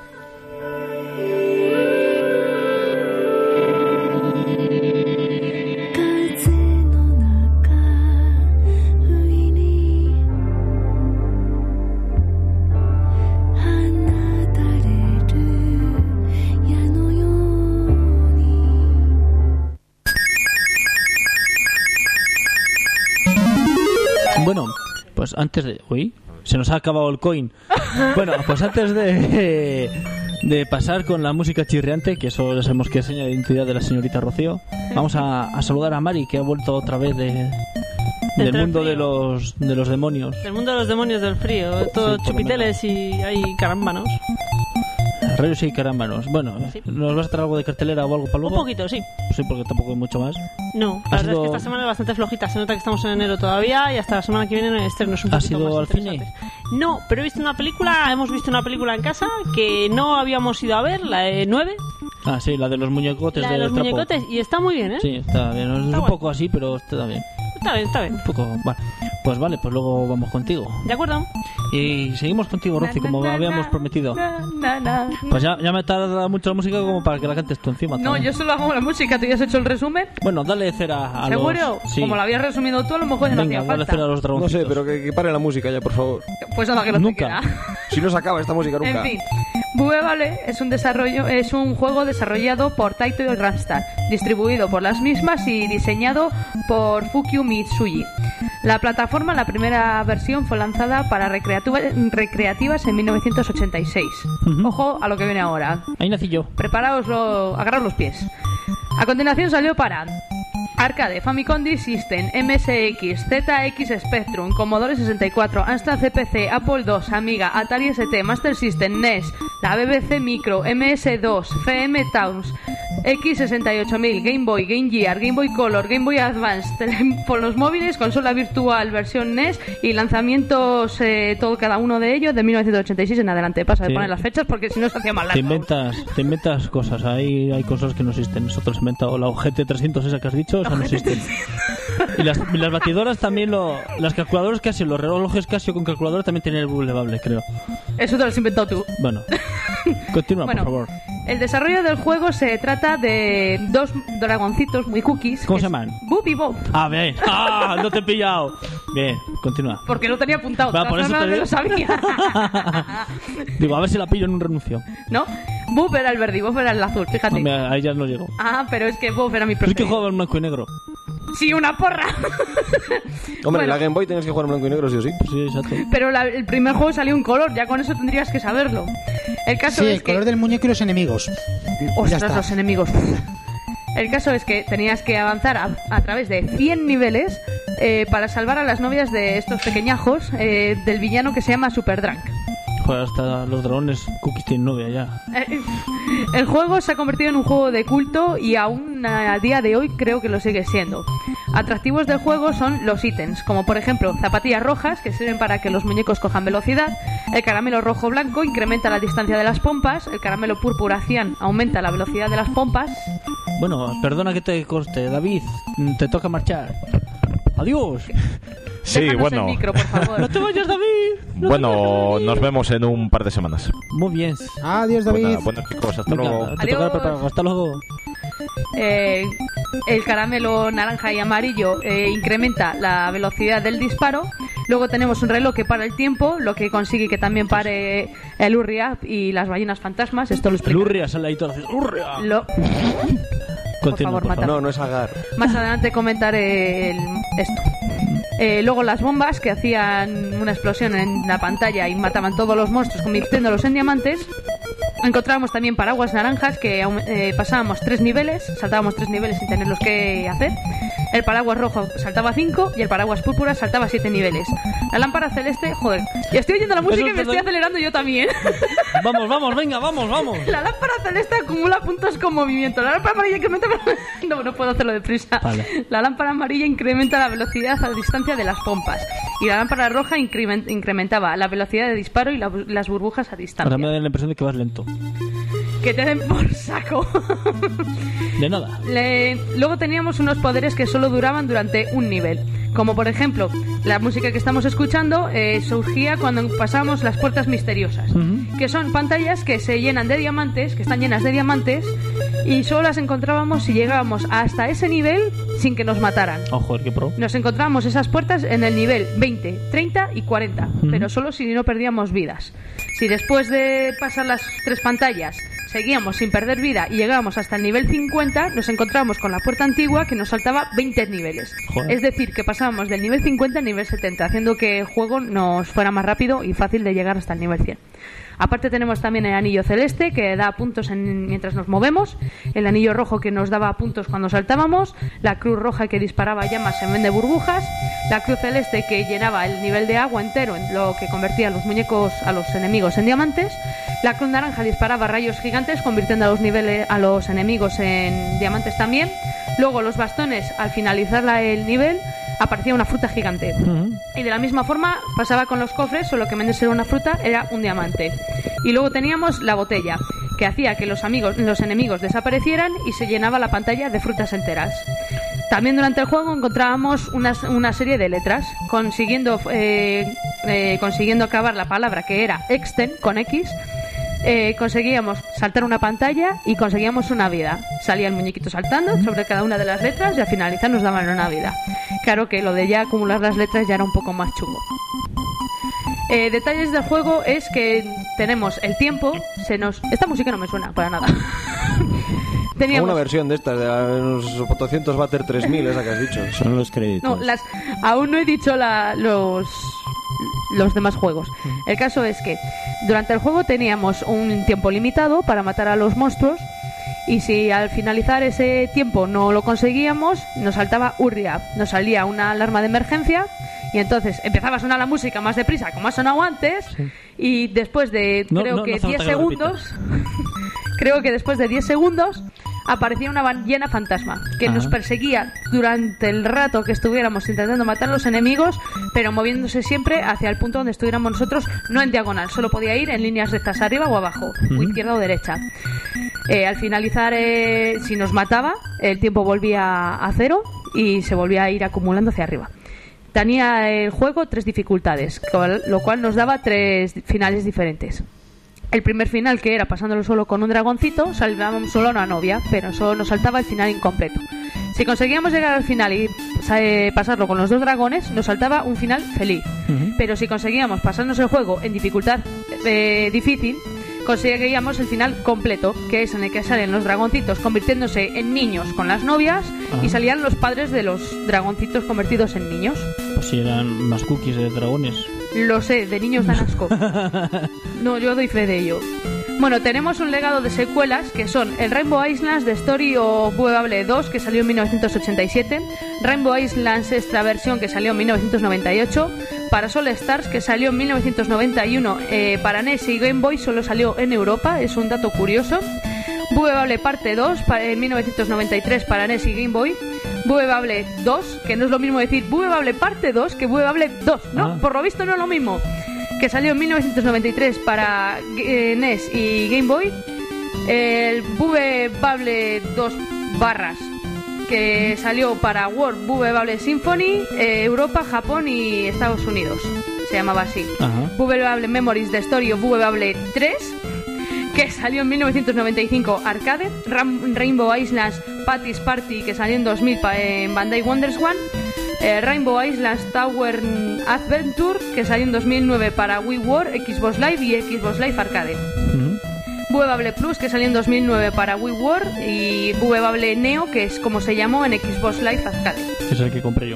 Bueno, pues antes de... Uy, se nos ha acabado el coin. Bueno, pues antes de pasar con la música chirriante, que eso ya sabemos que es seña de identidad de la señorita Rocío, vamos a saludar a Mari, que ha vuelto otra vez del mundo de los demonios. Del mundo de los demonios del frío, todo sí, chupiteles y hay carámbanos. Rayos y carámbanos. Bueno, sí. ¿Nos vas a traer algo de cartelera o algo para luego? Un poquito, sí. Sí, porque tampoco hay mucho más. No, la verdad es que esta semana es bastante flojita. Se nota que estamos en enero todavía y hasta la semana que viene el estreno es un poquito más interesante. ¿Has ido al cine? No, pero hemos visto una película en casa que no habíamos ido a ver, la de 9. Ah, sí, la de los muñecotes. La de los muñecotes, y está muy bien, ¿eh? Sí, está bien. Es un poco así, pero está bien. Está bien. Un poco, vale, pues luego vamos contigo. De acuerdo. Y seguimos contigo, Rosy, como habíamos prometido. Pues ya me tarda mucho la música como para que la cantes tú encima. No, yo solo hago la música, ¿tú ya has hecho el resumen? Bueno, dale cera a ¿seguro? Los... Sí. Como lo habías resumido tú, a lo mejor no hacía falta. Dale cera a los dragoncitos. No sé, pero que pare la música ya, por favor. Pues nada, que no nunca. Si no se acaba esta música nunca. En fin. Vale es un juego desarrollado por Taito y Ramstar, distribuido por las mismas y diseñado por Fukio Mitsuyi. La primera versión fue lanzada para recreativas en 1986. Ojo a lo que viene ahora. Ahí nací yo. Agarraos los pies. A continuación salió para Arcade, Famicom Disk System, MSX, ZX Spectrum, Commodore 64, Amstrad CPC, Apple II, Amiga, Atari ST, Master System, NES, la BBC Micro, MS2, FM Towns, X68000, Game Boy, Game Gear, Game Boy Color, Game Boy Advance, por los móviles, consola virtual, versión NES y lanzamientos, cada uno de ellos de 1986 en adelante. Pasa de poner las fechas porque si no se hacía mal largo. Te inventas cosas, hay cosas que no existen. Nosotros hemos inventado la GT300 esa que has dicho, esa no existe. Y las batidoras también, las calculadoras Casio, los relojes Casio con calculadora también tienen el bullebable, creo. Eso te lo has inventado tú. Bueno, continúa, por favor. El desarrollo del juego se trata de dos dragoncitos muy cookies. ¿Cómo se llaman? Boop y Bob. Bien. No te he pillado. Bien, continúa. Porque lo tenía apuntado. Por eso no lo sabía. Digo, a ver si la pillo en un renuncio. ¿No? Boop era el verde y Bob era el azul, fíjate. Ahí ya no llego. Pero es que Bob era mi preferido. Es que jugaba en blanco y negro. Sí, una porra. Hombre, la Game Boy tienes que jugar en blanco y negro, sí o sí. Sí, exacto. Pero el primer juego salió en color, ya con eso tendrías que saberlo. El caso es el color del muñeco y los enemigos. Ostras, los enemigos. El caso es que tenías que avanzar a través de 100 niveles para salvar a las novias de estos pequeñajos del villano que se llama Super Drunk. Joder, hasta los dragones cookies tienen novia ya. El juego se ha convertido en un juego de culto y aún a día de hoy creo que lo sigue siendo. Atractivos del juego son los ítems, como por ejemplo zapatillas rojas que sirven para que los muñecos cojan velocidad, el caramelo rojo-blanco incrementa la distancia de las pompas, el caramelo púrpura cian aumenta la velocidad de las pompas. Bueno, perdona que te corte, David, te toca marchar. Adiós. Sí, Déjanos bueno. el micro, por favor. No te vayas, David. Nos vemos en un par de semanas. Muy bien. Adiós, David. Bueno, chicos, hasta Venga, luego. te toca preparar. Hasta luego. El caramelo naranja y amarillo incrementa la velocidad del disparo. Luego tenemos un reloj que para el tiempo, lo que consigue que también pare el Urria y las ballenas fantasmas. Esto lo explica. El Urria sale ahí todo así. Urria. Por favor, mátame. No es Agar. Más adelante comentaré esto. Luego las bombas que hacían una explosión en la pantalla y mataban todos los monstruos convirtiéndolos en diamantes. Encontrábamos también paraguas naranjas que pasábamos 3 niveles, saltábamos 3 niveles sin tenerlos que hacer. El paraguas rojo saltaba 5 y el paraguas púrpura saltaba 7 niveles. La lámpara celeste, joder, y estoy oyendo la música y me estoy acelerando yo también. Vamos, venga, vamos. La lámpara celeste acumula puntos con movimiento. La lámpara amarilla incrementa... No puedo hacerlo deprisa. Vale. La lámpara amarilla incrementa la velocidad a la distancia de las pompas. Y la lámpara roja incrementaba la velocidad de disparo y las burbujas a distancia. Ahora me da la impresión de que vas lento. Que te den por saco. De nada. Luego teníamos unos poderes que solo duraban durante un nivel. Como por ejemplo, la música que estamos escuchando surgía cuando pasamos las puertas misteriosas, que son pantallas que se llenan de diamantes, que están llenas de diamantes, y solo las encontrábamos si llegábamos hasta ese nivel sin que nos mataran. Oh, joder, qué pro. Nos encontrábamos esas puertas en el nivel 20, 30 y 40, pero solo si no perdíamos vidas. Si después de pasar las 3 pantallas seguíamos sin perder vida y llegábamos hasta el nivel 50, nos encontramos con la puerta antigua que nos saltaba 20 niveles. Joder. Es decir, que pasábamos del nivel 50 al nivel 70, haciendo que el juego nos fuera más rápido y fácil de llegar hasta el nivel 100. Aparte tenemos también el anillo celeste que da puntos mientras nos movemos, el anillo rojo que nos daba puntos cuando saltábamos, la cruz roja que disparaba llamas en vez de burbujas, la cruz celeste que llenaba el nivel de agua entero, en lo que convertía a los muñecos, a los enemigos en diamantes, la cruz naranja disparaba rayos gigantes convirtiendo a los enemigos en diamantes también. Luego los bastones, al finalizar el nivel, aparecía una fruta gigante. Y de la misma forma pasaba con los cofres, solo que en vez de ser una fruta era un diamante. Y luego teníamos la botella, que hacía que los enemigos desaparecieran y se llenaba la pantalla de frutas enteras. También durante el juego encontrábamos una serie de letras, consiguiendo acabar la palabra que era Exten, con X. Conseguíamos saltar una pantalla y conseguíamos una vida. Salía el muñequito saltando sobre cada una de las letras y al finalizar nos daban una vida. Claro que lo de ya acumular las letras ya era un poco más chungo. Detalles del juego es que tenemos el tiempo, esta música no me suena para nada. Teníamos una versión de estas, de los 400 Batter 3000, esa que has dicho. Son los créditos. No, aún no he dicho los demás juegos. El caso es que durante el juego teníamos un tiempo limitado para matar a los monstruos, y si al finalizar ese tiempo no lo conseguíamos, nos saltaba Hurry-Up, nos salía una alarma de emergencia, y entonces empezaba a sonar la música más deprisa, como ha sonado antes, sí. Y después de creo que 10 segundos creo que después de 10 segundos aparecía una ballena fantasma que nos perseguía durante el rato que estuviéramos intentando matar a los enemigos, pero moviéndose siempre hacia el punto donde estuviéramos nosotros, no en diagonal, solo podía ir en líneas rectas arriba o abajo, o izquierda o derecha. Al finalizar, si nos mataba, el tiempo volvía a cero y se volvía a ir acumulando hacia arriba. Tenía el juego 3 dificultades, lo cual nos daba 3 finales diferentes. El primer final, que era pasándolo solo con un dragoncito, salvábamos solo a una novia, pero solo nos saltaba el final incompleto. Si conseguíamos llegar al final y pasarlo con los 2 dragones, nos saltaba un final feliz. Pero si conseguíamos pasarnos el juego en dificultad difícil, conseguíamos el final completo, que es en el que salen los dragoncitos convirtiéndose en niños con las novias y salían los padres de los dragoncitos convertidos en niños. Pues si eran más cookies de dragones. Lo sé, de niños dan asco. No, yo doy fe de ello. Bueno, tenemos un legado de secuelas que son el Rainbow Islands The Story of Bubble 2, que salió en 1987, Rainbow Islands Extra Versión, que salió en 1998, Parasol Stars, que salió en 1991 para NES y Game Boy, solo salió en Europa, es un dato curioso. Bubble Parte 2 en 1993 para NES y Game Boy. Bubble 2, que no es lo mismo decir Bubble Parte 2 que Bubble 2, ¿no? Por lo visto no es lo mismo. Que salió en 1993 para NES y Game Boy. El Bubble 2 barras, que salió para World Bubble Symphony, Europa, Japón y Estados Unidos. Se llamaba así. Bubble Memories The Story of Bubble 3, que salió en 1995 arcade. Rainbow Islands Patty's Party, que salió en 2000 en Bandai WonderSwan. Rainbow Islands Tower Adventure, que salió en 2009 para Wii World, Xbox Live y Xbox Live Arcade. Bubble Plus, que salió en 2009 para Wii World, y Bubble Neo, que es como se llamó en Xbox Live Arcade. Es el que compré yo.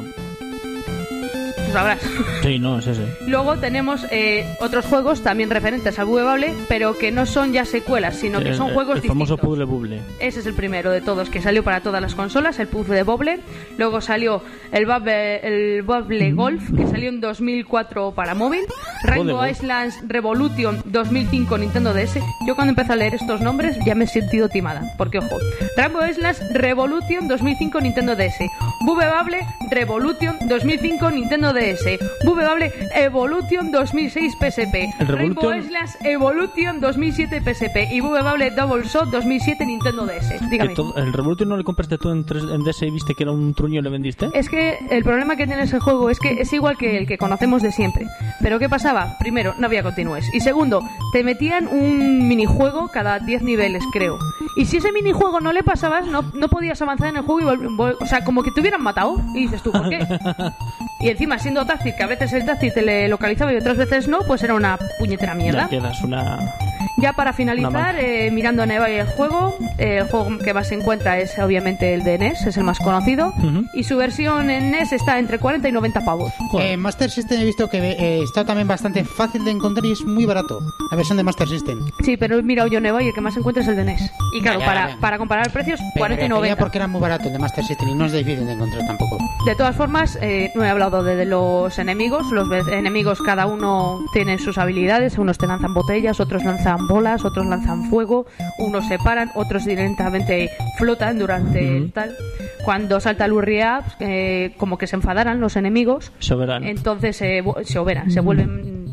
Sabrás. Sí, no, es ese. Luego tenemos otros juegos también referentes al Bubble, pero que no son ya secuelas, sino que son juegos distintos. El famoso Puzzle Bubble. Ese es el primero de todos, que salió para todas las consolas, el Puzzle Bubble. Luego salió el Bubble Golf, que salió en 2004 para móvil. Rainbow Islands Revolution 2005 Nintendo DS. Yo cuando empecé a leer estos nombres ya me he sentido timada, porque ojo. Rainbow Islands Revolution 2005 Nintendo DS. Bubble Revolution 2005 Nintendo DS. Bubble Evolution 2006 PSP. Rainbow Islands Evolution 2007 PSP y Bubble Double Shot 2007 Nintendo DS. Dígame. ¿El Revolution no le compraste tú en DS y viste que era un truño y le vendiste? Es que el problema que tiene ese juego es que es igual que el que conocemos de siempre. Pero ¿qué pasaba? Primero, no había continues. Y segundo, te metían un minijuego cada 10 niveles, creo. Y si ese minijuego no le pasabas, no podías avanzar en el juego y o sea, como que te hubieran matado. Y dices tú, ¿por qué? Y encima, siendo táctil, que a veces el táctil te le localizaba y otras veces no, pues era una puñetera mierda. Ya quedas una... Ya para finalizar, mirando a Neva y el juego que más se encuentra es obviamente el de NES, es el más conocido, y su versión en NES está entre 40 y 90 pavos. Master System he visto que está también bastante fácil de encontrar y es muy barato, la versión de Master System. Sí, pero mira yo Neva y el que más se encuentra es el de NES. Y claro, para comparar precios, 40 y 90. Porque era muy barato el de Master System y no es difícil de encontrar tampoco. De todas formas, no he hablado de los enemigos. Los enemigos cada uno tiene sus habilidades, unos te lanzan botellas, otros lanzan bolas, otros lanzan fuego, unos se paran, otros directamente flotan durante el tal. Cuando salta el Hurry-Up, como que se enfadaran los enemigos, entonces se vuelven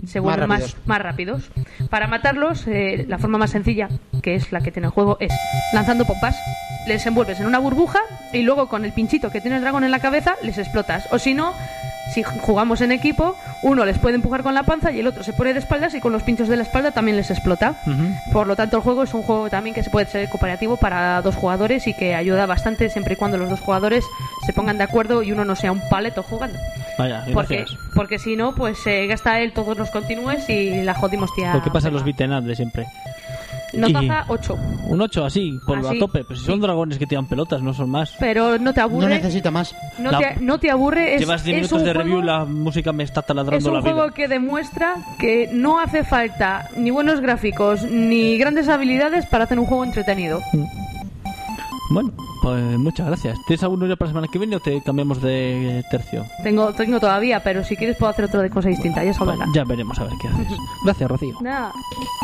más rápidos. Para matarlos, la forma más sencilla, que es la que tiene el juego, es lanzando pompas. Les envuelves en una burbuja y luego con el pinchito que tiene el dragón en la cabeza les explotas. O si no, si jugamos en equipo, uno les puede empujar con la panza y el otro se pone de espaldas y con los pinchos de la espalda también les explota. Por lo tanto, el juego es un juego también que se puede ser cooperativo para 2 jugadores y que ayuda bastante siempre y cuando los 2 jugadores se pongan de acuerdo y uno no sea un paleto jugando. Vaya, porque si no, pues gasta él todos los continúes y la jodimos, tía. Lo que pasa en los beat'em up de siempre. Notaza 8. Un 8 así, a tope. Pues si son dragones que tiran pelotas, no son más. Pero no te aburre. No necesita más. No te aburre. Llevas 10 minutos de review y la música me está taladrando la vida. Es un juego que demuestra que no hace falta ni buenos gráficos ni grandes habilidades para hacer un juego entretenido. Bueno, pues muchas gracias. ¿Tienes alguno ya para la semana que viene o te cambiamos de tercio? Tengo todavía, pero si quieres puedo hacer otro de cosa distinta. Ya sabrás. Ya veremos a ver qué haces. Gracias, Rocío. Nada.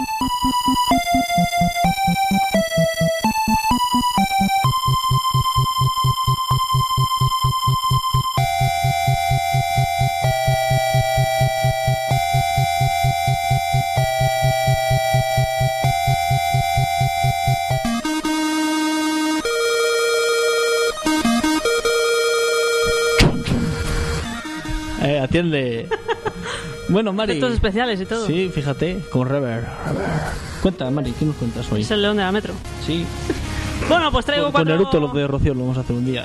Atiende. Bueno, Mari. Efectos especiales y todo. Sí, fíjate, con Rever. Cuenta, Mari, ¿qué nos cuentas hoy? Es el León de la Metro. Sí. Bueno, pues traigo con Naruto, lo de Rocío, lo vamos a hacer un día.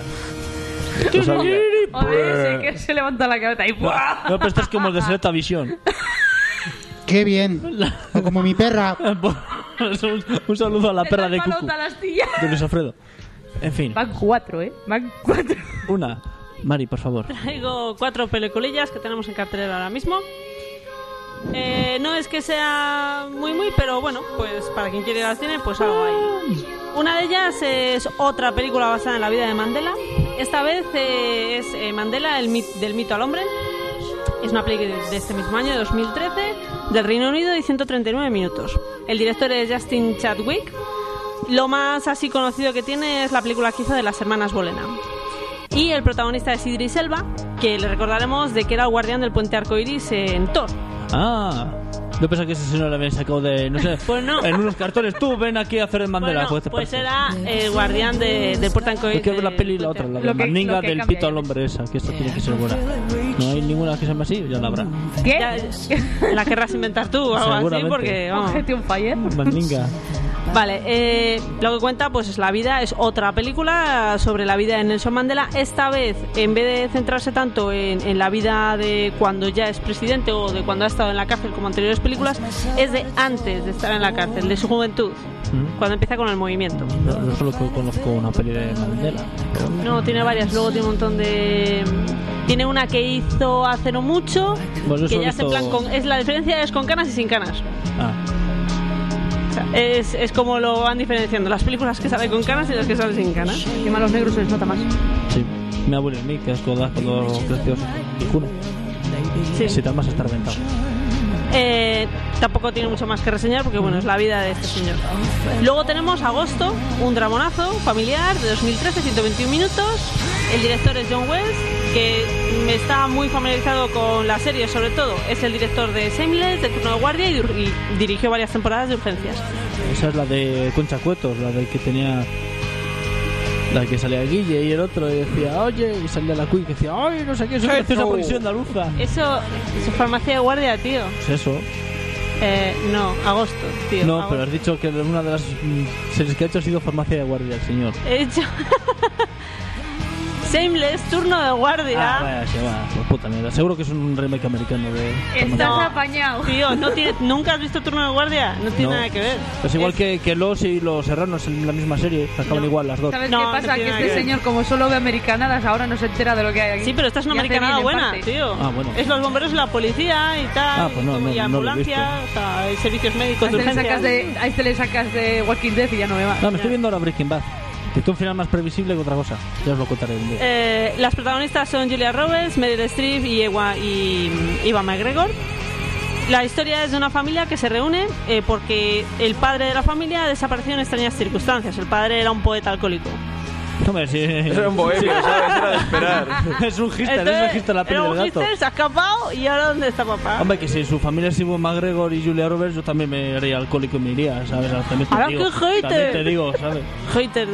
Joder, que se levanta la cabeza y ¡buah! No, pero esto es como el de Selecta Visión. ¡Qué bien! O como mi perra. Un saludo a la perra de Cucu. De Luis Alfredo. En fin. Van 4, ¿eh? Van 4. Una. Mari, por favor. Traigo 4 peliculillas que tenemos en cartelera ahora mismo. No es que sea muy, pero bueno, pues para quien quiere ir al cine, pues algo hay. Una de ellas es otra película basada en la vida de Mandela. Esta vez es Mandela, del mito al hombre. Es una película de este mismo año, de 2013, del Reino Unido, y 139 minutos. El director es Justin Chadwick. Lo más así conocido que tiene es la película que hizo de las hermanas Bolena. Y el protagonista es Idris Elba, que le recordaremos de que era el guardián del puente arcoiris en Thor. Ah, yo pensaba que ese señor lo habían sacado de, no sé, pues no. En unos cartones. Tú, ven aquí a hacer el Mandela. Bueno, pues era el guardián del puente arcoiris. Hay que ver la peli y la otra, la de Mandinga del pito al hombre esa, que esta tiene que ser buena. No hay ninguna que se llame así, ya la habrá. ¿Qué? La querrás inventar tú o algo así, porque vamos. Objeción Fire. Mandinga. Vale, lo que cuenta pues es la vida, es otra película sobre la vida de Nelson Mandela. Esta vez, en vez de centrarse tanto en la vida de cuando ya es presidente o de cuando ha estado en la cárcel como anteriores películas, es de antes de estar en la cárcel, de su juventud, cuando empieza con el movimiento. No solo que conozco una peli de Mandela. No, tiene varias, luego tiene un montón de... Tiene una que hizo hace no mucho, bueno, que ya es en plan la diferencia es con canas y sin canas. Es como lo van diferenciando las películas que salen con canas y las que salen sin canas. Encima los negros se les nota más. Sí, me aburre a mí, que es cuando creció Kuno. Sí. Si tal más está reventado. Tampoco tiene mucho más que reseñar porque bueno, es la vida de este señor. Luego tenemos Agosto, un dramonazo familiar de 2013, 121 minutos. El director es John Wells, que está muy familiarizado con la serie, sobre todo. Es el director de Shameless, de Turno de Guardia y dirigió varias temporadas de Urgencias. Esa es la de Concha Cuetos, la de que tenía... La que salía Guille y el otro y decía, oye, y salía la Cuy que decía, ay, no sé qué, eso es una prisión andaluza. Eso es farmacia de guardia, tío. Pues eso. No, Agosto, tío. No, Agosto. Pero has dicho que una de las series que ha hecho ha sido farmacia de guardia, el señor. He dicho... Shameless, Turno de Guardia. Vaya, se va, pues puta mierda. Seguro que es un remake americano de... Estás apañado. Tío, ¿nunca has visto Turno de Guardia? No tiene nada que ver. Es igual que Los y Los Serranos en la misma serie. Acaban igual las dos. ¿Sabes qué pasa? Que este señor, como solo ve americanadas, ahora no se entera de lo que hay aquí. Sí, pero esta es una americanada buena, tío. Bueno. Es los bomberos y la policía y tal. Pues no, y ambulancia, o sea, hay servicios médicos de urgencias. A este le sacas de Walking Dead y ya no me va. No, me estoy viendo ahora Breaking Bad. Que tú un final más previsible que otra cosa. Ya os lo contaré un día. Las protagonistas son Julia Roberts, Meryl Streep y Ewan McGregor. La historia es de una familia que se reúne porque el padre de la familia desapareció en extrañas circunstancias. El padre era un poeta alcohólico. Hombre, sí. Era un bohemio, ¿sabes? Era de esperar. Es un hipster, es un hipster la peli del gato. Era un hipster, se ha escapado y ahora ¿dónde está papá? Hombre, que si su familia es Ewan McGregor y Julia Roberts, yo también me haría alcohólico y me iría, ¿sabes? También te ¡ahora digo, qué hater! También te digo, ¿sabes? Hater.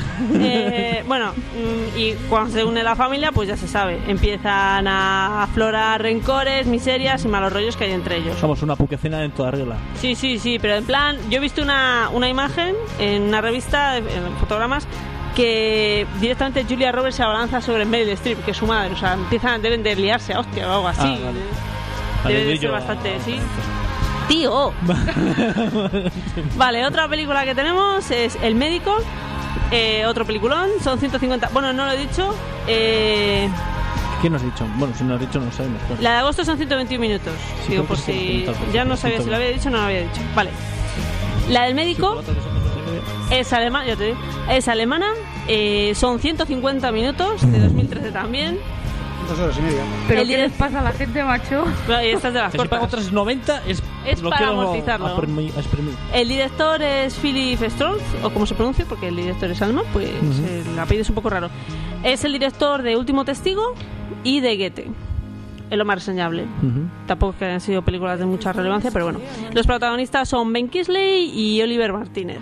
Bueno, y cuando se une la familia, pues ya se sabe. Empiezan a aflorar rencores, miserias y malos rollos que hay entre ellos. Somos una puquecena en toda regla. Sí, pero en plan, yo he visto una imagen en una revista, en fotogramas, que directamente Julia Roberts se abalanza sobre Meryl Streep, que es su madre. O sea, deben de liarse a hostia o algo así. Vale. Debe de ser bastante, ¿sí? ¡Tío! Vale, otra película que tenemos es El médico. Otro peliculón, son 150... Bueno, no lo he dicho. ¿Qué nos has dicho? Bueno, si no lo has dicho, no lo sabemos. Claro. La de agosto son 121 minutos. Sí, digo, por si... Ya no sabía si lo había dicho o no lo había dicho. Vale. La del médico es alemana, ya te digo. Es alemana. Son 150 minutos, de 2013 también. 2 horas y media. Pero ¿qué les pasa a la gente, macho? Estas de las Si cortas. pago 3,90 es para amortizarlo. exprimir. El director es Philip Strauss, o como se pronuncia, porque el director es alemán, pues el apellido es un poco raro. Es el director de Último Testigo y de Goethe. Es lo más reseñable. Tampoco que hayan sido películas de mucha relevancia, pero bueno. Los protagonistas son Ben Kingsley y Olivier Martínez,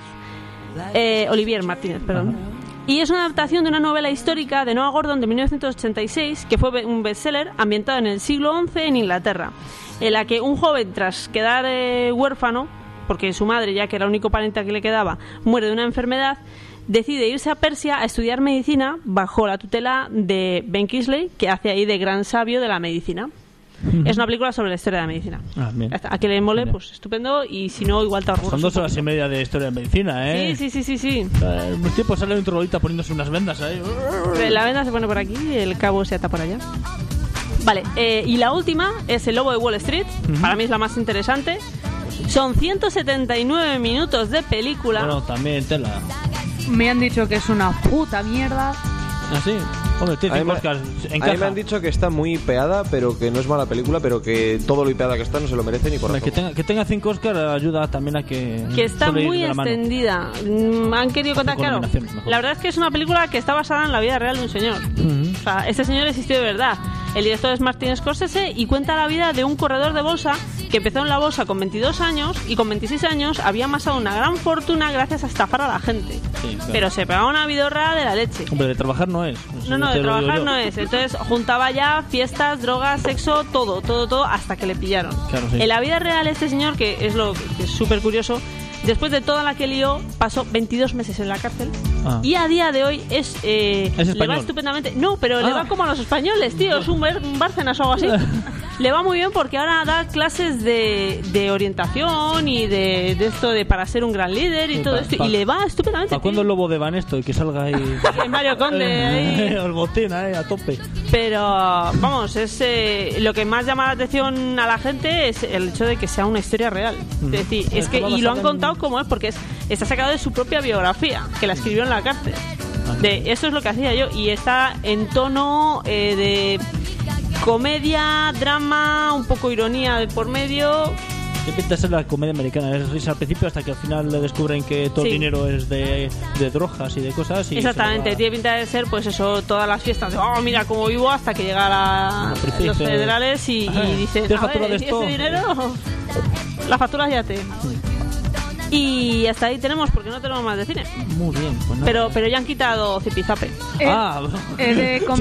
perdón. Y es una adaptación de una novela histórica de Noah Gordon de 1986, que fue un bestseller ambientado en el siglo XI en Inglaterra, en la que un joven, tras quedar huérfano, porque su madre, ya que era el único pariente que le quedaba, muere de una enfermedad, decide irse a Persia a estudiar medicina bajo la tutela de Ben Kingsley, que hace ahí de gran sabio de la medicina. Es una película sobre la historia de la medicina. A que le mole, pues estupendo, y si no, igual te ahorras. Son 2 horas y media de historia de medicina, ¿eh? Sí. En un tiempo sale un trololita poniéndose unas vendas ahí. La venda se pone por aquí y el cabo se ata por allá. Vale, y la última es El lobo de Wall Street. Para mí es la más interesante. Son 179 minutos de película. Bueno, también tela. Me han dicho que es una puta mierda. ¿Ah, sí? Hombre, tiene 5 Oscars. A mí me han dicho que está muy hipeada, pero que no es mala película, pero que todo lo hipeada que está no se lo merece ni por Hombre, que tenga 5 Oscars ayuda también a que está muy extendida. Han querido contar, claro. La verdad es que es una película que está basada en la vida real de un señor. O sea, este señor existió de verdad. El director es Martin Scorsese y cuenta la vida de un corredor de bolsa que empezó en la bolsa con 22 años y con 26 años había amasado una gran fortuna gracias a estafar a la gente. Sí, claro. Pero se pegaba una vidorra de la leche. Hombre, de trabajar no es. No, de trabajar no es. Entonces juntaba ya fiestas, drogas, sexo, todo, hasta que le pillaron. Claro, sí. En la vida real este señor, que es lo que es súper curioso, después de toda la que lió, pasó 22 meses en la cárcel. Y a día de hoy le va estupendamente. No, pero le va como a los españoles, tío. Es un Bárcenas o algo así. Le va muy bien porque ahora da clases de orientación y de esto de para ser un gran líder y todo esto. Y le va estupendamente. ¿Para cuándo el lobo de Banesto y que salga ahí? En Mario Conde. Ahí. El botín ahí a tope. Pero vamos, es lo que más llama la atención a la gente es el hecho de que sea una historia real. Es decir, y lo han contado como es, porque está sacado de su propia biografía, que la escribió en la cárcel. Eso es lo que hacía yo, y está en tono de comedia, drama, un poco ironía de por medio. ¿Qué pinta ser la comedia americana? Es risa al principio hasta que al final le descubren que todo el dinero es de drogas y de cosas. Y exactamente, tiene pinta de ser pues eso, todas las fiestas de mira cómo vivo, hasta que llega los federales y dicen, ¿tienes factura de esto? ¿Ese dinero? Las facturas ya te... Y hasta ahí tenemos, porque no tenemos más de cine. Muy bien, pues nada. Pero ya han quitado Zipizape. He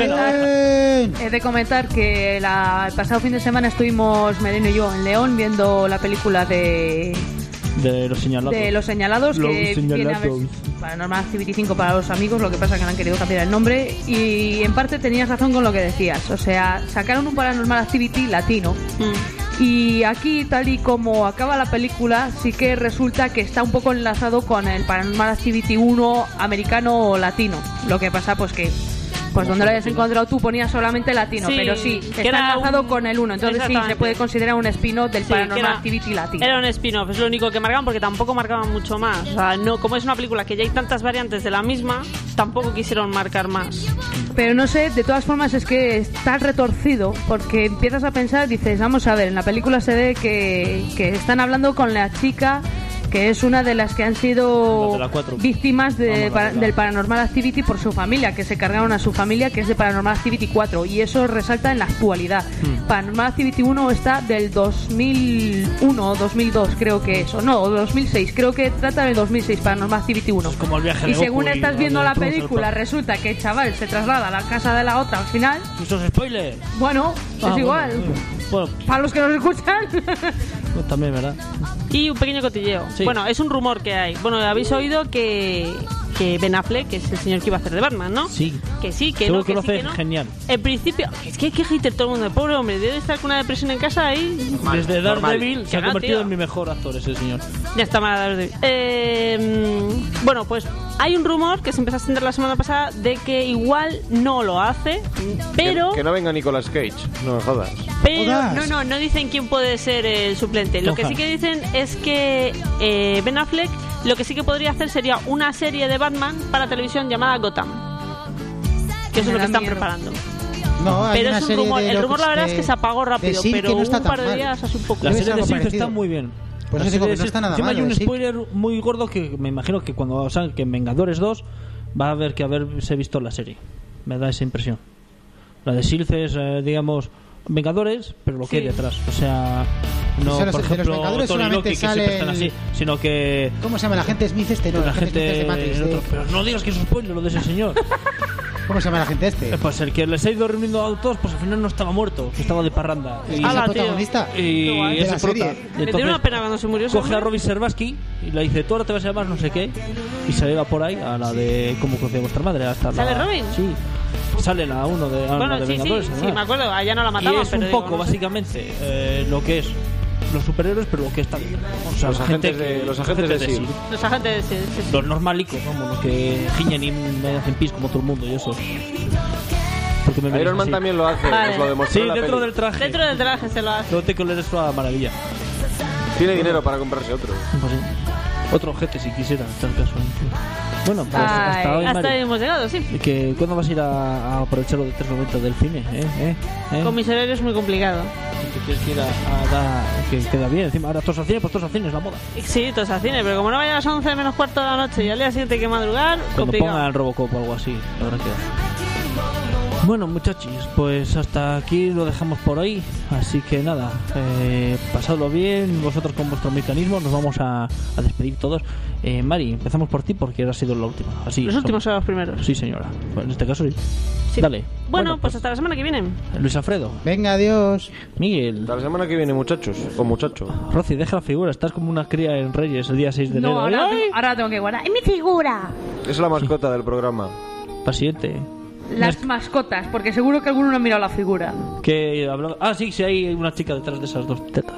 de comentar que el pasado fin de semana estuvimos Merino y yo en León viendo la película de los señalados. Que viene a ver Paranormal Activity 5 para los amigos, lo que pasa que le han querido cambiar el nombre, y en parte tenías razón con lo que decías. O sea, sacaron un Paranormal Activity latino. Y aquí, tal y como acaba la película, sí que resulta que está un poco enlazado con el Paranormal Activity 1 americano o latino. Lo que pasa pues que donde lo hayas encontrado tú ponías solamente latino, pero sí, está enlazado con el 1. Entonces sí, se puede considerar un spin-off del Paranormal Activity latino. Era un spin-off, es lo único que marcaban, porque tampoco marcaban mucho más. O sea, no, como es una película que ya hay tantas variantes de la misma, tampoco quisieron marcar más. Pero no sé, de todas formas es que está retorcido, porque empiezas a pensar, dices, vamos a ver, en la película se ve que están hablando con la chica que es una de las que han sido víctimas del Paranormal Activity por su familia, que se cargaron a su familia, que es de Paranormal Activity 4, y eso resalta en la actualidad. Paranormal Activity 1 está del 2001 o 2002, creo que es, o no, o 2006, creo que trata del 2006, Paranormal Activity 1. Es como el viaje y según estás viendo la película, resulta que el chaval se traslada a la casa de la otra al final. ¿Eso es spoiler? Bueno, es igual. Bueno. Para los que nos escuchan. También, ¿verdad? Y un pequeño cotilleo. Sí. Bueno, es un rumor que hay. Bueno, habéis oído que que Ben Affleck, que es el señor que iba a hacer de Batman, ¿no? Sí. Que sí, que seguro no, que lo sí, hace que no. genial. En principio, es que hater todo el mundo, pobre hombre, debe estar con una depresión en casa ahí. Desde Daredevil se ha convertido tío. en mi mejor actor ese señor. Ya está mal Daredevil. Bueno, pues hay un rumor que se empezó a extender la semana pasada de que igual no lo hace, pero... Que no venga Nicolas Cage, no me jodas. Pero no dicen quién puede ser el suplente. Lo que sí que dicen es que Ben Affleck lo que sí que podría hacer sería una serie de Batman para televisión llamada Gotham, que eso es lo que están preparando. No, pero es un rumor. El rumor la verdad es que se apagó rápido, pero no está un par tan de mal. días hace un poco. La Debe serie de ser algo Silk está parecido. muy bien. Pues eso digo que no está nada encima mal. hay un Sí. spoiler muy gordo que me imagino que cuando salga que en Vengadores 2 va a haber que haberse visto la serie. Me da esa impresión. La de Silk es, digamos, Vengadores, pero lo que hay detrás. O sea, no, O sea, por de los ejemplo, Vengadores Tony solamente Loki, que sale siempre están así, sino que... ¿Cómo se llama el agente Smith este? No, la el agente Smith es de gente... Matrix, de- Pero no digas que es un spoiler lo de ese señor. ¿Cómo se llama el agente este? Pues el que les ha ido reuniendo a todos, pues al final no estaba muerto, que estaba de parranda. ¿Es Y, el Ala, tío. protagonista? y Qué guay. De ese la serie. prota. Me dio una pena cuando se murió ese Coge a hombre. Robin Serbaski y le dice, tú ahora te vas a llamar no sé qué, y se va por ahí a la de cómo conocí a vuestra madre. Hasta ¿Sale la... Robin? Sí. Sale la uno de, Bueno, la de sí, Vengadores. sí, además. me acuerdo. Allá no la Y mataban, es pero un digo, poco, no sé. básicamente, lo que es los superhéroes, pero lo que está dentro. O sea, Los la gente agentes de- que- los agentes de S.H.I.E.L.D. S.H.I.E.L.D.. Los agentes de sí. Los normalicos, vamos, los que giñen y me hacen pis como todo el mundo y eso. Porque me Iron veréis Man así. también lo hace, Vale. nos lo demostró Sí, en la dentro peli. del traje. Dentro del traje se lo hace. No te coles es una maravilla. Tiene dinero para comprarse otro. Pues sí. Otro objeto si quisiera, en tal caso. Bueno, pues hasta hoy, Hasta Mari. ahí hemos llegado, sí. Que, ¿cuándo vas a ir a aprovechar los 3 momentos del cine? Con mis horarios es muy complicado. Si te quieres que ir a dar... Que queda bien, encima. Ahora todos al cine, pues todos al cine, es la moda. Sí, todos al cine, pero como no vaya a las 11 menos cuarto de la noche y al día siguiente hay que madrugar, Cuando complicado. pongan el Robocop o algo así, la verdad que... Bueno, muchachos, pues hasta aquí lo dejamos por hoy. Así que nada, pasadlo bien, vosotros con vuestro mecanismo. Nos vamos a despedir todos. Mari, empezamos por ti porque ahora ha sido la última. Así, Los últimos son los primeros. Sí, señora. Pues en este caso sí. Sí. Dale. Bueno, pues hasta la semana que viene. Luis Alfredo, Venga, adiós. Miguel, Hasta la semana que viene, muchachos. O muchacho. Rosy, deja la figura. Estás como una cría en Reyes el día 6 de enero. No, ahora, ¡Ay! ahora la tengo que guardar. ¡Es mi figura! Es la mascota del programa. Paciente. Las mascotas, porque seguro que alguno no ha mirado la figura. Que hablando... Ah, sí, sí, hay una chica detrás de esas dos tetas.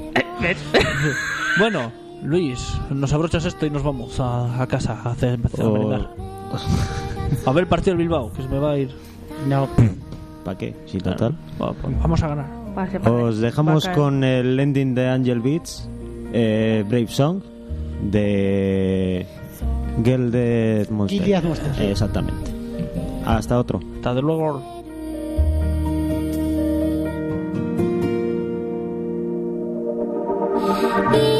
Bueno, Luis, nos abrochas esto y nos vamos a casa a hacer a merendar. A ver el partido del Bilbao, que se me va a ir. No. ¿Para qué? Sí, total. Vamos a ganar. Pase, pase. Os dejamos Va a caer. con el ending de Angel Beats, Brave Song, de Girl Dead Monster. Kill Death Monster, sí. Exactamente. Hasta otro. Hasta luego. Y